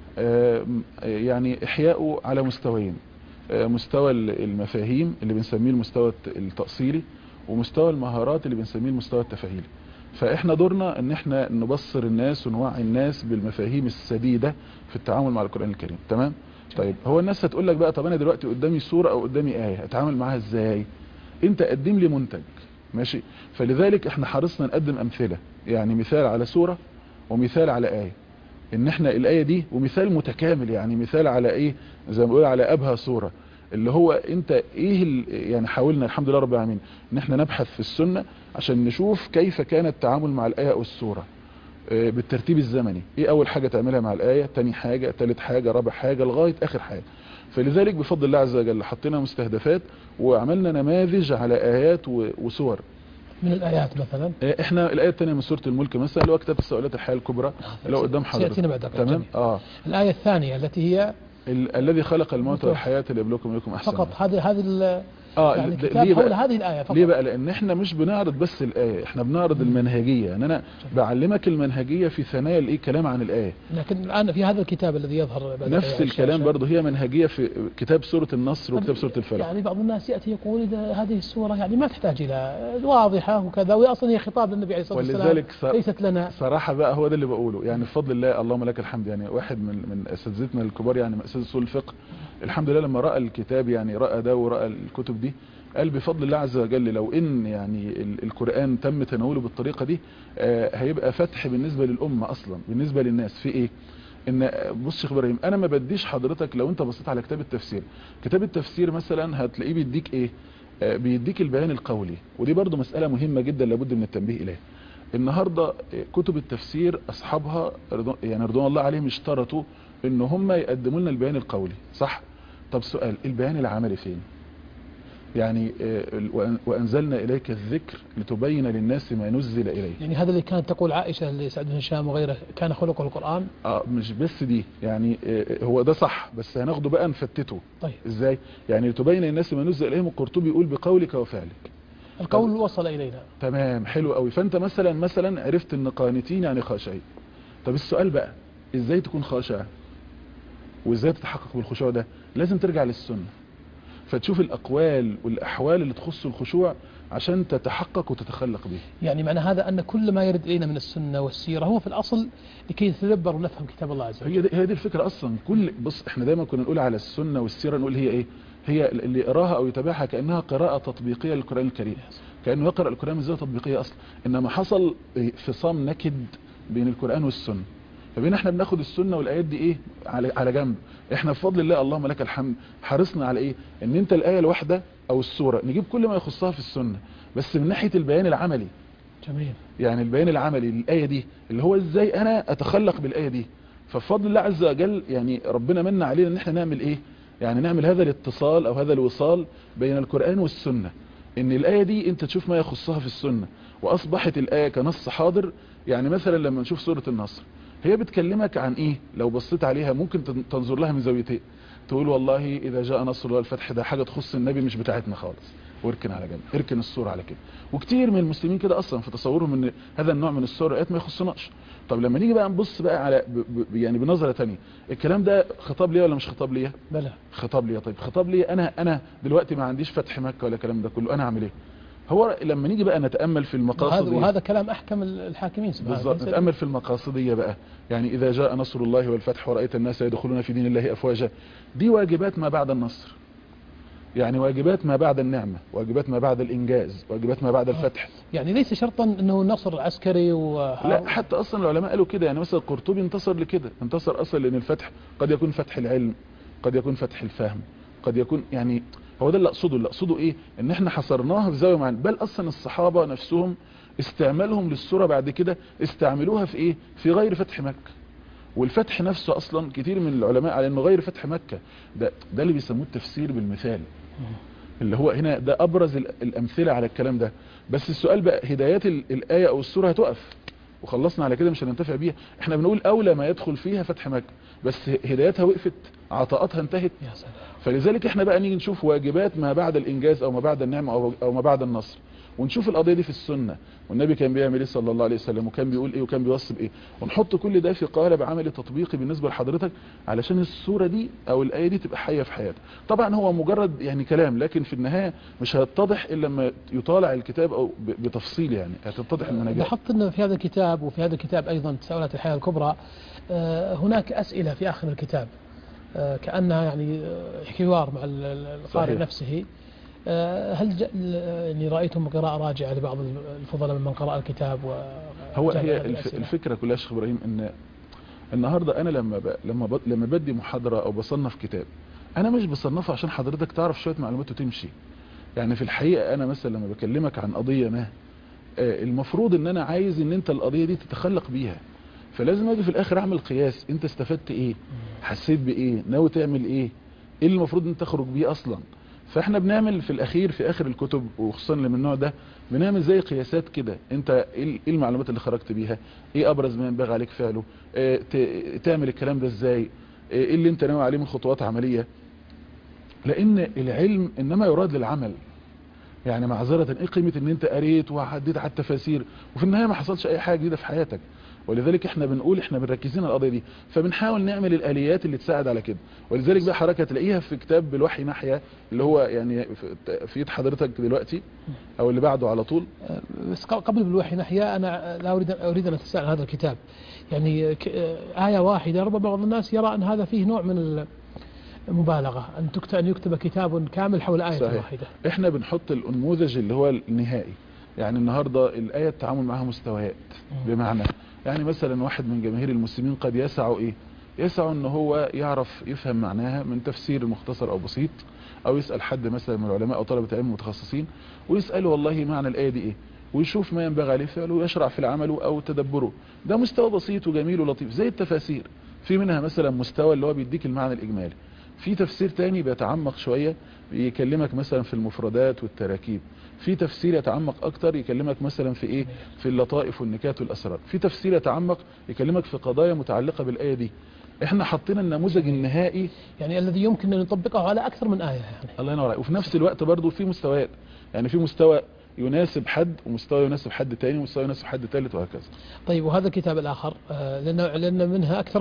يعني إحياؤه على مستويين، مستوى المفاهيم اللي بنسميه المستوى التأصيلي، ومستوى المهارات اللي بنسميه المستوى التفاعلي. فاحنا دورنا ان احنا نبصر الناس ونوعي الناس بالمفاهيم السديدة في التعامل مع القرآن الكريم، تمام؟ طيب هو الناس هتقول لك بقى طب انا دلوقتي قدامي سورة او قدامي آية، اتعامل معاها ازاي؟ انت قدم لي منتج، ماشي؟ فلذلك احنا حرصنا نقدم امثلة، يعني مثال على سورة ومثال على آية، ان احنا الآية دي ومثال متكامل، يعني مثال على ايه زي ما بنقول على ابهى سورة، اللي هو انت ايه يعني حاولنا الحمد لله رب العالمين ان احنا نبحث في السنة عشان نشوف كيف كان التعامل مع الآية او السورة بالترتيب الزمني. ايه اول حاجة تعملها مع الآية، تاني حاجة، تالت حاجة، رابع حاجة، لغاية اخر حاجة. فلذلك بفضل الله عز وجل حطينا مستهدفات وعملنا نماذج على آيات وسور. من الآيات مثلا احنا الآية الثانية من سورة الملك مثلا اللي هو كتاب السؤالات الحياة الكبرى اللي هو قدام حضرتك، تمام. الآية الثانية التي هي الذي خلق الموت والحياة ليبلوكم ايكم احسن. فقط هذه يعني كتاب حول هذه الآية فقط. ليه بقى؟ لان احنا مش بنعرض بس الآية، احنا بنعرض المنهجية. يعني انا بعلمك المنهجية في ثنايا الايه كلام عن الآية. لكن الآن في هذا الكتاب الذي يظهر نفس الكلام برضه هي منهجية في كتاب سورة النصر وكتاب سورة الفلق. يعني بعض الناس يأتي يقول إذا هذه السورة يعني ما تحتاج إلى واضحة وكذا، وأصلا هي خطاب للنبي عليه الصلاة والسلام، ولذلك ليست لنا. صراحة بقى هو ده اللي بقوله، يعني بفضل الله اللهم لك الحمد. يعني واحد من اساتذتنا الكبار، يعني من اساتذة اصول الفقه، الحمد لله لما رأى الكتاب، يعني رأى ده ورأى الكتب دي، قال بفضل الله عز وجل لو ان يعني القرآن تم تناوله بالطريقة دي هيبقى فتح بالنسبة للأمة اصلا، بالنسبة للناس في ايه؟ ان بص يا ابراهيم، انا ما بديش حضرتك لو انت بصيت على كتاب التفسير، كتاب التفسير مثلا هتلاقيه بيديك ايه؟ بيديك البيان القولي، ودي برضو مسألة مهمة جدا لابد من التنبيه اليها. النهاردة كتب التفسير اصحابها يعني رضوان الله عليهم اشترطوا ان هم يقدموا لنا البيان القولي، صح؟ طب سؤال، البيان العملي فين؟ يعني وأنزلنا إليك الذكر لتبين للناس ما نزل إليه. يعني هذا اللي كانت تقول عائشة لسعد بن هشام وغيره كان خلقه القرآن. مش بس دي يعني هو ده صح، بس هناخده بقى نفتته. طيب ازاي؟ يعني لتبين للناس ما نزل إليهم، القرطبي يقول بقولك وفعلك. القول وصل إلينا. تمام، حلو قوي. فانت مثلا عرفت ان قانتين يعني خاشعين. طب السؤال بقى، ازاي تكون خاشع وازاي تتحقق بالخشوع ده؟ لازم ترجع للسنة، فتشوف الأقوال والأحوال اللي تخص الخشوع عشان تتحقق وتتخلق به. يعني معنى هذا أن كل ما يرد إلينا من السنة والسيرة هو في الأصل لكي نتدبر ونفهم كتاب الله عز وجل. هي دي الفكرة أصلا. بص احنا دايما كنا نقول على السنة والسيرة، نقول هي ايه؟ هي اللي يقراها أو يتابعها كأنها قراءة تطبيقية للقرآن الكريم، كأنه يقرأ القرآن بزاوية تطبيقية أصلا. إنما حصل فصام نكد بين القرآن والسنة، فبين احنا بناخد السنة والآيات دي ايه على جنب. احنا بفضل الله اللهم لك الحمد حرصنا على ايه؟ ان انت الآية الواحدة او السورة نجيب كل ما يخصها في السنة، بس من ناحية البيان العملي. جميل. يعني البيان العملي للآية دي اللي هو ازاي انا اتخلق بالآية دي. فبفضل الله عز وجل يعني ربنا من علينا ان احنا نعمل ايه؟ يعني نعمل هذا الاتصال او هذا الوصال بين القرآن والسنة، ان الآية دي انت تشوف ما يخصها في السنة واصبحت الآية كنص حاضر. يعني مثلا لما نشوف سورة النصر، هي بتكلمك عن ايه؟ لو بصيت عليها ممكن تنظر لها من زاويتين، تقول والله اذا جاء نصر الله والفتح ده حاجة تخص النبي مش بتاعتنا خالص، واركن على جنب، اركن السورة على كده. وكتير من المسلمين كده اصلا في تصورهم ان هذا النوع من السورات ما يخصناش. طب لما نيجي بقى نبص بقى على يعني بنظرة تانية، الكلام ده خطاب ليا ولا مش خطاب ليا؟ بلى خطاب ليا. طيب خطاب ليا انا دلوقتي ما عنديش فتح مكة ولا الكلام ده كله، انا اعمل ايه؟ هو لما نيجي بقى نتأمل في المقاصد، وهذا كلام أحكم الحاكمين سبحانه بالظبط، نتأمل في المقاصدية بقى. يعني إذا جاء نصر الله والفتح ورأيت الناس يدخلون في دين الله أفواجا، دي واجبات ما بعد النصر، يعني واجبات ما بعد النعمة، واجبات ما بعد الإنجاز، واجبات ما بعد الفتح. يعني ليس شرطا أنه نصر عسكري لا، حتى أصلا العلماء قالوا كده. يعني مثلا القرطبي انتصر لكده، انتصر أصلا لأن الفتح قد يكون فتح العلم، قد يكون فتح الفهم، قد يكون يعني هو ده اللي أقصده إيه؟ إن إحنا حصرناها في زاوية معينة. بل أصلا الصحابة نفسهم استعمالهم للسورة بعد كده استعملوها في إيه؟ في غير فتح مكة. والفتح نفسه أصلا كتير من العلماء على إنه غير فتح مكة. ده اللي بيسموه التفسير بالمثال، اللي هو هنا ده أبرز الأمثلة على الكلام ده. بس السؤال بقى، هدايات الآية أو السورة هتقف وخلصنا على كده مش هننتفع بيها. احنا بنقول أولى ما يدخل فيها فتح مكة، بس هدايتها وقفت، عطاءاتها انتهت. يا سلام. فلذلك احنا بقى نيجي نشوف واجبات ما بعد الإنجاز أو ما بعد النعمة أو ما بعد النصر، ونشوف القضية دي في السنة، والنبي كان بيعمل ايه صلى الله عليه وسلم، وكان بيقول ايه وكان بيوصي بايه، ونحط كل ده في قالب عملي تطبيقي بالنسبة لحضرتك علشان السورة دي او الآية دي تبقى حية في حياتك. طبعا هو مجرد يعني كلام، لكن في النهاية مش هتتضح الا لما يطالع الكتاب او بتفصيل، يعني هتتضح المناجات. لاحظت ان في هذا الكتاب وفي هذا الكتاب ايضا تساؤلات الحياة الكبرى، هناك أسئلة في آخر الكتاب كأنها يعني حوار مع القارئ نفسه. هل يعني رأيتم قراءة راجعة لبعض الفضلاء ممن قرأ الكتاب؟ هي الفكرة كلها شيخ إبراهيم ان النهاردة انا لما بدي محاضرة او بصنف كتاب، انا مش بصنفه عشان حضرتك تعرف شوية معلومات وتمشي. يعني في الحقيقة انا مثلا لما بكلمك عن قضية ما، المفروض ان انا عايز ان انت القضية دي تتخلق بيها، فلازم اجي في الاخر اعمل قياس، انت استفدت ايه، حسيت بايه، ناوي تعمل ايه اللي المفروض ان تخرج بيه اصلا. فاحنا بنعمل في الاخير في اخر الكتب وخصوصا اللي من النوع ده بنعمل زي قياسات كده، انت ايه المعلومات اللي خرجت بيها، ايه ابرز ما ينبغي عليك فعله، تعمل الكلام ده ازاي، ايه اللي انت ناوي عليه من خطوات عملية. لان العلم انما يراد للعمل. يعني معذرة ايه قيمة ان انت قريت وعديت على التفاسير وفي النهاية ما حصلش اي حاجة جديدة في حياتك. ولذلك احنا بنقول احنا بنركزين على القضية دي، فبنحاول نعمل الاليات اللي تساعد على كده. ولذلك بقى حركة تلاقيها في كتاب بالوحي ناحية اللي هو يعني في يد حضرتك دلوقتي او اللي بعده على طول. بس قبل بالوحي ناحية انا لا اريد ان اتساءل عن هذا الكتاب. يعني آية واحدة ربما بعض الناس يرى ان هذا فيه نوع من مبالغة، أن يكتب كتاب كامل حول آية صحيح. واحدة. احنا بنحط النموذج اللي هو النهائي. يعني النهاردة الآية التعامل معها مستويات، بمعنى يعني مثلا واحد من جماهير المسلمين قد يسعه ان هو يعرف يفهم معناها من تفسير مختصر او بسيط، او يسأل حد مثلا من العلماء او طلبة علم متخصصين ويسأله والله معنى الآية دي ايه، ويشوف ما ينبغي عليه فعله ويشرع في العمل او تدبره. ده مستوى بسيط وجميل ولطيف. زي التفاسير في منها مثلا مستوى اللي هو بيديك المعنى الإجمالي، في تفسير تاني بيتعمق شوية يكلمك مثلا في المفردات والتراكيب. في تفسير يتعمق اكتر يكلمك مثلا في ايه، في اللطائف والنكات والاسرار. في تفسير يتعمق يكلمك في قضايا متعلقة بالآية دي. احنا حطينا النموذج النهائي يعني الذي يمكن ان نطبقه على اكثر من آية يعني. الله ينور عليك. وفي نفس الوقت برضو في مستويات، يعني في مستوى يناسب حد، ومستوى يناسب حد تاني، ومستوى يناسب حد ثالث، وهكذا. طيب وهذا الكتاب الآخر لأن منها أكثر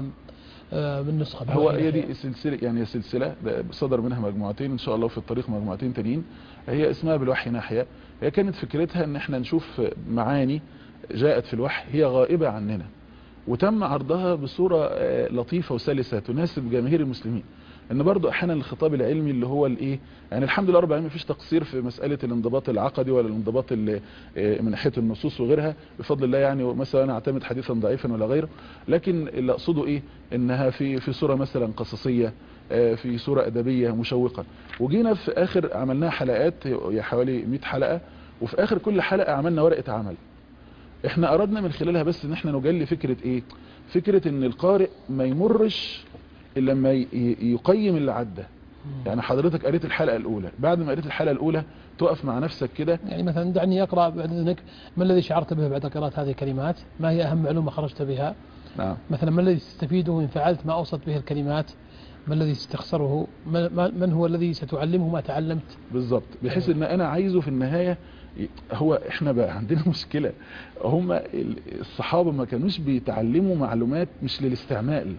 من نسخة. هو هي دي سلسلة، يعني سلسلة صدر منها مجموعتين ان شاء الله، في الطريق مجموعتين تانيين. هي اسمها بالوحي ناحية. هي كانت فكرتها ان احنا نشوف معاني جاءت في الوحي هي غائبة عننا، وتم عرضها بصورة لطيفة وسلسة تناسب جماهير المسلمين. ان برضو احيانا الخطاب العلمي اللي هو الايه، يعني الحمد لله رب العالمين مفيش تقصير في مسألة الانضباط العقدي ولا الانضباط من ناحية النصوص وغيرها بفضل الله. يعني مثلا انا اعتمد حديثا ضعيفا ولا غيره، لكن اللي اقصده ايه، انها في صورة مثلا قصصية، في صورة ادبية مشوقة. وجينا في اخر عملناها حلقات، هي حوالي 100 حلقة، وفي اخر كل حلقة عملنا ورقة عمل. احنا اردنا من خلالها بس ان احنا نجلي فكرة ايه، فكرة ان القارئ ما يمرش الا لما يقيم اللي عدى. يعني حضرتك قريت الحلقة الاولى، بعد ما قريت الحلقة الاولى تقف مع نفسك كده، يعني مثلا دعني اقرأ بعد اذنك، ما الذي شعرت به بعد قراءة هذه الكلمات؟ ما هي اهم معلومة خرجت بها؟ نعم. مثلا ما الذي تستفيده ان فعلت ما اوصت به الكلمات؟ ما الذي تستخسره؟ من هو الذي ستعلمه ما تعلمت؟ بالضبط، بحيث ان انا عايزه في النهاية. هو احنا بقى عندنا مشكلة، هم الصحابة ما كانوش بيتعلموا معلومات مش للاستعمال.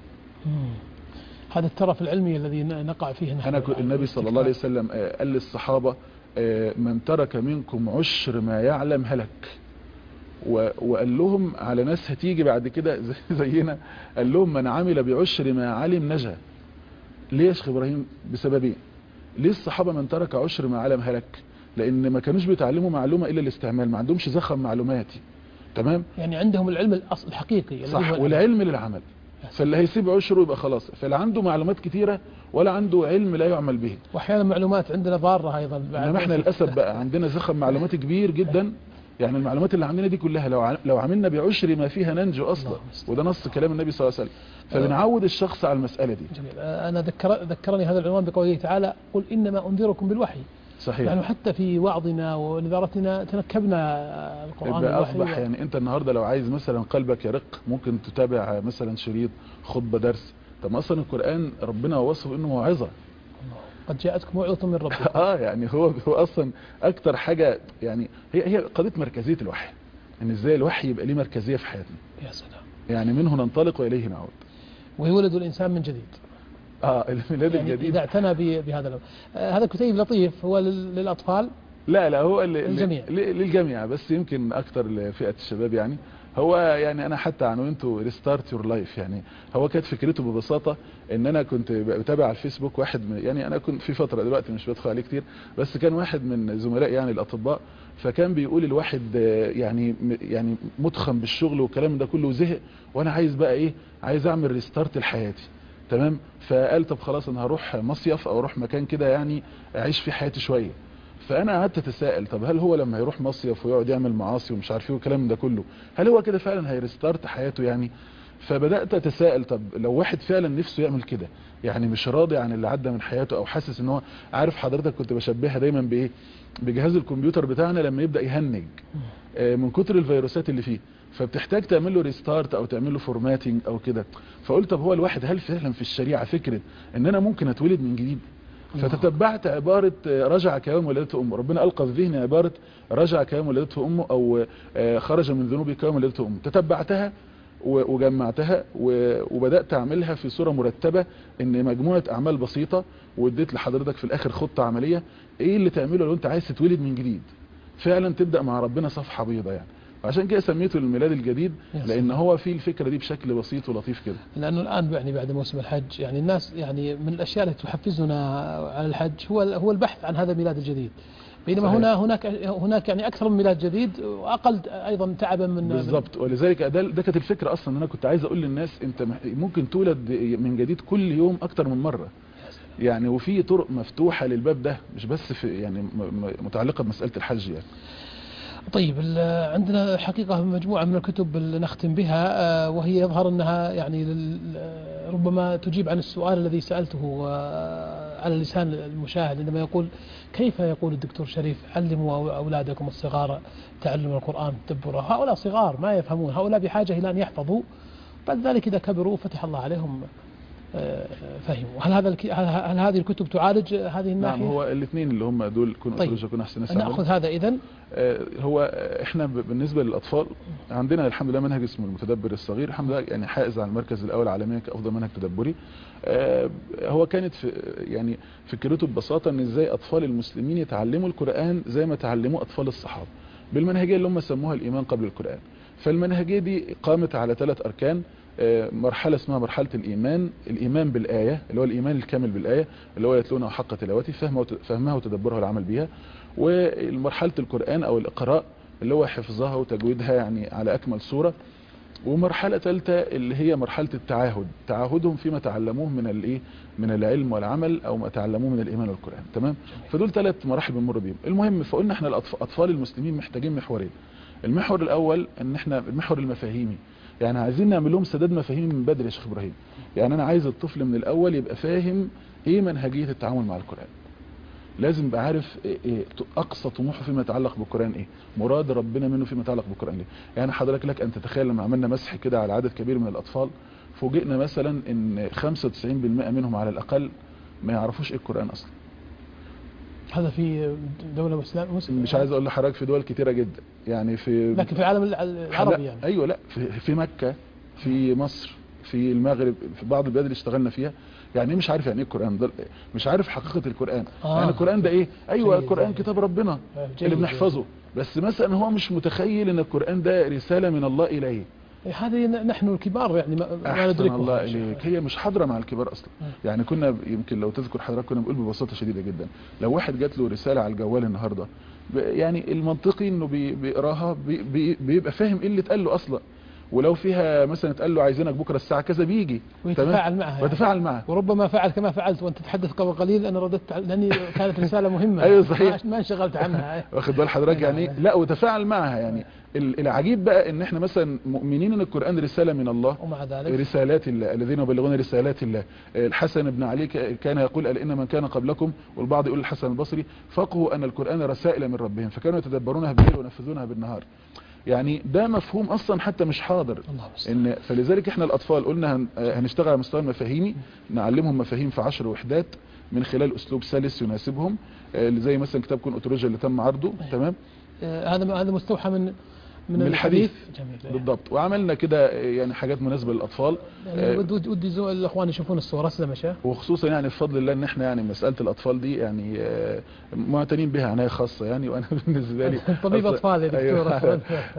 هذا الترف العلمي الذي نقع فيه نحن. النبي صلى الله عليه وسلم قال للصحابة من ترك منكم عشر ما يعلم هلك. وقال لهم على ناس هتيجي بعد كده زينا، قال لهم من عمل بعشر ما علم نجا. ليه يا شيخ ابراهيم؟ بسببين. ليه الصحابة من ترك عشر ما علم هلك؟ لان ما كانوش بيتعلموا معلومة الا الاستعمال، ما عندهمش زخم معلوماتي. تمام، يعني عندهم العلم الاصل الحقيقي صح، والعلم للعمل. فاللي هيسيب عشره يبقى خلاص، فلا عنده معلومات كتيرة ولا عنده علم لا يعمل به. واحيانا معلومات عندنا ضارة ايضا. انما احنا للاسف بقى عندنا زخم معلوماتي كبير جدا. يعني المعلومات اللي عندنا دي كلها لو عملنا بعشر ما فيها ننجو اصلا، وده نص كلام النبي صلى الله عليه وسلم. فبنعود الشخص على المسألة دي. جميل. انا ذكرني هذا العنوان بقوله تعالى: قل انما انذركم بالوحي. صحيح. يعني حتى في وعظنا ونذارتنا تنكبنا القرآن أصبح يعني أنت النهاردة لو عايز مثلا قلبك يرق ممكن تتابع مثلا شريط خطبة درس. طب أصلا القرآن ربنا وصفه إنه موعظة. قد جاءتكم موعظة من ربكم. يعني هو أصلا أكتر حاجة، يعني هي قضية مركزية الوحي، إن إزاي الوحي يبقى ليه مركزية في حياتنا. يا سلام. يعني منه ننطلق وإليه نعود. ويولد الإنسان من جديد. الميلاد يعني الجديد. إذا اعتنى بهذا هذا كتيب لطيف. هو للأطفال؟ لا هو للجميع. للجميع، بس يمكن اكتر لفئة الشباب. يعني هو يعني انا حتى عنوانته ريستارت يور لايف. يعني هو كانت فكرته ببساطة ان انا كنت بتابع على الفيسبوك واحد يعني انا كنت في فترة دلوقتي مش بدخل عليه كتير، بس كان واحد من زملائي يعني الاطباء، فكان بيقول الواحد يعني متخم بالشغل والكلام ده كله وزهق، وانا عايز بقى ايه، عايز اعمل ريستارت لحياتي. تمام، فقال طب خلاص انا هروح مصيف او اروح مكان كده يعني اعيش في حياتي شوية. فانا قعدت اتساءل، طب هل هو لما يروح مصيف ويقعد يعمل معاصي ومش عارف ايه والكلام ده كله، هل هو كده فعلا هيرستارت حياته يعني؟ فبدات اتساءل، طب لو واحد فعلا نفسه يعمل كده، يعني مش راضي عن اللي عدى من حياته، او حاسس ان هو عارف، حضرتك كنت بشبهها دايما بايه، بجهاز الكمبيوتر بتاعنا لما يبدا يهنج من كتر الفيروسات اللي فيه، فبتحتاج تعمل له ريستارت او تعمل له فورماتنج او كده. فقلت طب هو الواحد هل فعلا في الشريعه فكره ان انا ممكن اتولد من جديد؟ فتتبعت عبارة رجع كيوم ولدته أمه. ربنا ألقى في ذهني عبارة رجع كيوم ولدته أمه، أو خرج من ذنوبه كيوم ولدته أمه. تتبعتها وجمعتها وبدأت أعملها في صورة مرتبة، إن مجموعة أعمال بسيطة، واديت لحضرتك في الآخر خطة عملية إيه اللي تعمله لو أنت عايز تتولد من جديد فعلا، تبدأ مع ربنا صفحة بيضة يعني. عشان كده سميته الميلاد الجديد، لان هو فيه الفكرة دي بشكل بسيط ولطيف كده. لانه الان يعني بعد موسم الحج، يعني الناس يعني من الاشياء التي تحفزنا على الحج هو البحث عن هذا الميلاد الجديد، بينما صحيح. هناك يعني اكثر من ميلاد جديد واقل ايضا تعبا من بالضبط. ولذلك ده كانت الفكرة اصلا، ان انا كنت عايز اقول للناس انت ممكن تولد من جديد كل يوم اكتر من مرة يعني، وفي طرق مفتوحة للباب ده، مش بس في يعني متعلقة بمسألة الحج يعني. طيب عندنا حقيقة مجموعة من الكتب اللي نختم بها، وهي يظهر أنها يعني ربما تجيب عن السؤال الذي سألته على لسان المشاهد، عندما يقول: كيف يقول الدكتور شريف علموا أولادكم الصغار تعلم القرآن تدبره؟ هؤلاء صغار ما يفهمون، هؤلاء بحاجة إلى أن يحفظوا، بعد ذلك إذا كبروا فتح الله عليهم فهموا. هل هذه الكتب تعالج هذه الناحية؟ نعم، هو الاثنين اللي هم دول طيب. كون احسن ناس نأخذ هذا إذن. هو احنا بالنسبة للأطفال عندنا الحمد لله منهج اسمه المتدبر الصغير، الحمد لله يعني حائز على المركز الأول عالميا كأفضل منهج تدبري. هو كانت يعني فكرته ببساطة ان ازاي أطفال المسلمين يتعلموا القرآن زي ما تعلموا أطفال الصحابة بالمنهجية اللي هم سموها الإيمان قبل القرآن. فالمنهجية دي قامت على 3 أركان. مرحلة اسمها مرحلة الإيمان بالآية، اللي هو الإيمان الكامل بالآية، اللي هو يتلونه حق تلاوته، فهمها وتدبرها والعمل بها. ومرحلة القرآن أو الإقراء اللي هو حفظها وتجويدها يعني على أكمل صورة. ومرحلة ثالثة اللي هي مرحلة تعاهدهم فيما تعلموه من العلم والعمل أو ما تعلموه من الإيمان والقرآن. تمام. فدول 3 مراحل بنمر بيهم. المهم فقلنا احنا الأطفال المسلمين محتاجين محورين. المحور الأول ان احنا المحور المفاهيمي، يعني عايزين نعمل لهم سداد مفاهيم من بدري يا شيخ ابراهيم. يعني انا عايز الطفل من الاول يبقى فاهم ايه منهجية التعامل مع القرآن، لازم يبقى عارف إيه اقصى طموحه فيما يتعلق بالقرآن، ايه مراد ربنا منه فيما يتعلق بالقرآن ليه. يعني حضرتك لك ان تتخيل لما عملنا مسح كده على عدد كبير من الاطفال، فوجئنا مثلا ان 95% منهم على الاقل ما يعرفوش ايه القرآن اصلا. هذا في دولة مسلمة؟ مش عايز اقول لحضرتك في دول كتيرة جدا، يعني لكن في العالم العربي يعني. ايوه، لا في مكة، في مصر، في المغرب، في بعض البلاد اللي اشتغلنا فيها. يعني مش عارف يعني ايه القرآن، مش عارف حقيقة القرآن. يعني القرآن ده ايه؟ ايوه القرآن كتاب ربنا اللي بنحفظه، بس مثلا هو مش متخيل ان القرآن ده رسالة من الله اليه. هذه نحن الكبار يعني ما ندركه. الله إليك، هي مش حاضرة مع الكبار أصلا. يعني كنا يمكن لو تذكر حضرتك كنا بنقول ببساطة شديدة جدا، لو واحد جات له رسالة على الجوال النهاردة، يعني المنطقي انه بيقراها بيبقى فاهم ايه اللي اتقال له أصلا. ولو فيها مثلا اتقال له عايزينك بكرة الساعة كذا بيجي ويتفاعل معها ويتفاعل معها. وربما فعل كما فعلت وانت تتحدث قبل قليل، انا رددت لاني كانت رسالة مهمة. ايوه صحيح، ما انشغلت عنها. واخد بال حضرتك يعني. لا وتفاعل معها. يعني العجيب بقى ان احنا مثلا مؤمنين ان القرآن رسالة من الله، ومع ذلك رسالات الله الذين يبلغون رسالات الله. الحسن بن علي كان يقول ان من كان قبلكم، والبعض يقول الحسن البصري، فقهوا ان القرآن رسائل من ربهم فكانوا يتدبرونها بالليل وينفذونها بالنهار. يعني ده مفهوم اصلا حتى مش حاضر. فلذلك احنا الاطفال قلنا هنشتغل على مستوى المفاهيمي، نعلمهم مفاهيم في 10 وحدات من خلال اسلوب سلس يناسبهم، زي مثلا كتاب كون اوتولوجيا اللي تم عرضه. تمام. هذا مستوحى من الحديث. جميل. بالضبط. وعملنا كده يعني حاجات مناسبة للأطفال. يعني ودي الأخوان يشوفون الصورة سلمشة، وخصوصا يعني بفضل الله ان احنا يعني مسألة الأطفال دي يعني معتنين بها عناية خاصة يعني. وأنا بالنسبة لي طبيب أطفال يا دكتور.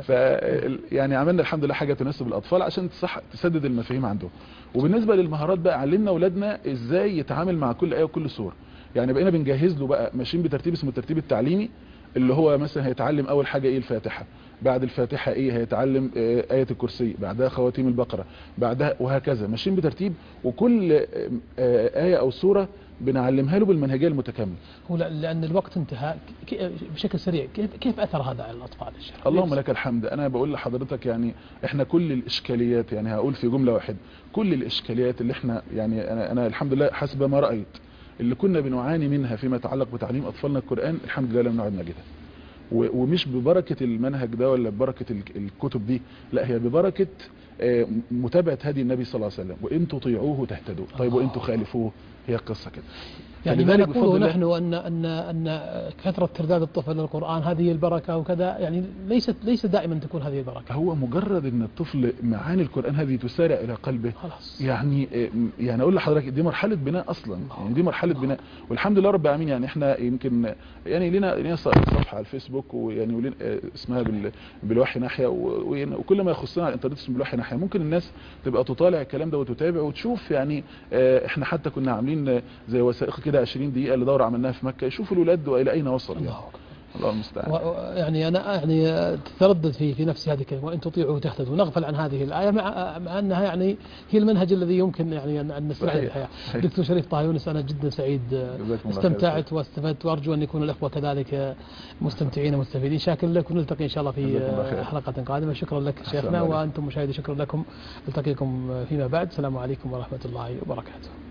يعني عملنا الحمد لله حاجة تناسب الأطفال عشان تسدد المفاهيم عندهم. وبالنسبة للمهارات بقى علمنا أولادنا ازاي يتعامل مع كل آية وكل سورة. يعني بقينا بنجهز له بقى ماشيين بترتيب اسمه الترتيب التعليمي، اللي هو مثلا هيتعلم اول حاجة ايه الفاتحة، بعد الفاتحة ايه هيتعلم آية الكرسي، بعدها خواتيم البقرة، بعدها وهكذا ماشيين بترتيب. وكل آية او سورة بنعلمها له بالمنهجية المتكاملة. هو لأن الوقت انتهى بشكل سريع، كيف أثر هذا على الأطفال الشرق؟ اللهم لك الحمد. أنا بقول لحضرتك يعني إحنا كل الإشكاليات، يعني هقول في جملة واحدة، كل الإشكاليات اللي إحنا يعني أنا الحمد لله حسب ما رأيت اللي كنا بنعاني منها فيما يتعلق بتعليم أطفالنا القرآن الحمد لله لم نعد نجدها. ومش ببركة المنهج ده ولا ببركة الكتب دي، لا هي ببركة متابعة هدي النبي صلى الله عليه وسلم، وإن تطيعوه تهتدوا. طيب وإن تخالفوه؟ هي القصة كده. يعني ما نقول نحن أن كثرة ترداد الطفل للقرآن هذه البركة وكذا، يعني ليس دائما تكون هذه البركة. هو مجرد ان الطفل معاني القرآن هذه تسارع الى قلبه خلاص. يعني اقول لحضرتك دي مرحلة بناء اصلا. يعني دي مرحلة بناء، والحمد لله رب العالمين. يعني احنا يمكن يعني لنا صفحة على الفيسبوك، ويعني اسمها بالوحي ناحية، وكل ما يخصنا على الانترنت اسمه بالوحي ناحية. ممكن الناس تبقى تطالع الكلام ده وتتابع وتشوف. يعني احنا حتى كنا عاملين زي وثائق كده 20 دقيقة لدورة عملناها في مكة، يشوفوا الولاد والى اين وصل يعني. الله المستعان. يعني أنا يعني تتردد في نفسي هذه الكلمة، وإن تطيعوا تهتدوا، نغفل عن هذه الآية مع أنها يعني هي المنهج الذي يمكن يعني أن نسير عليه الحياة. دكتور شريف طه يونس، أنا جدا سعيد، استمتعت واستفدت، وأرجو أن يكون الأخوة كذلك مستمتعين ومستفيدين. شاكر لك، ونلتقي إن شاء الله في حلقة قادمة. شكرا لك شيخنا، وأنتم مشاهدي شكرا لكم، نلتقيكم فيما بعد. السلام عليكم ورحمة الله وبركاته.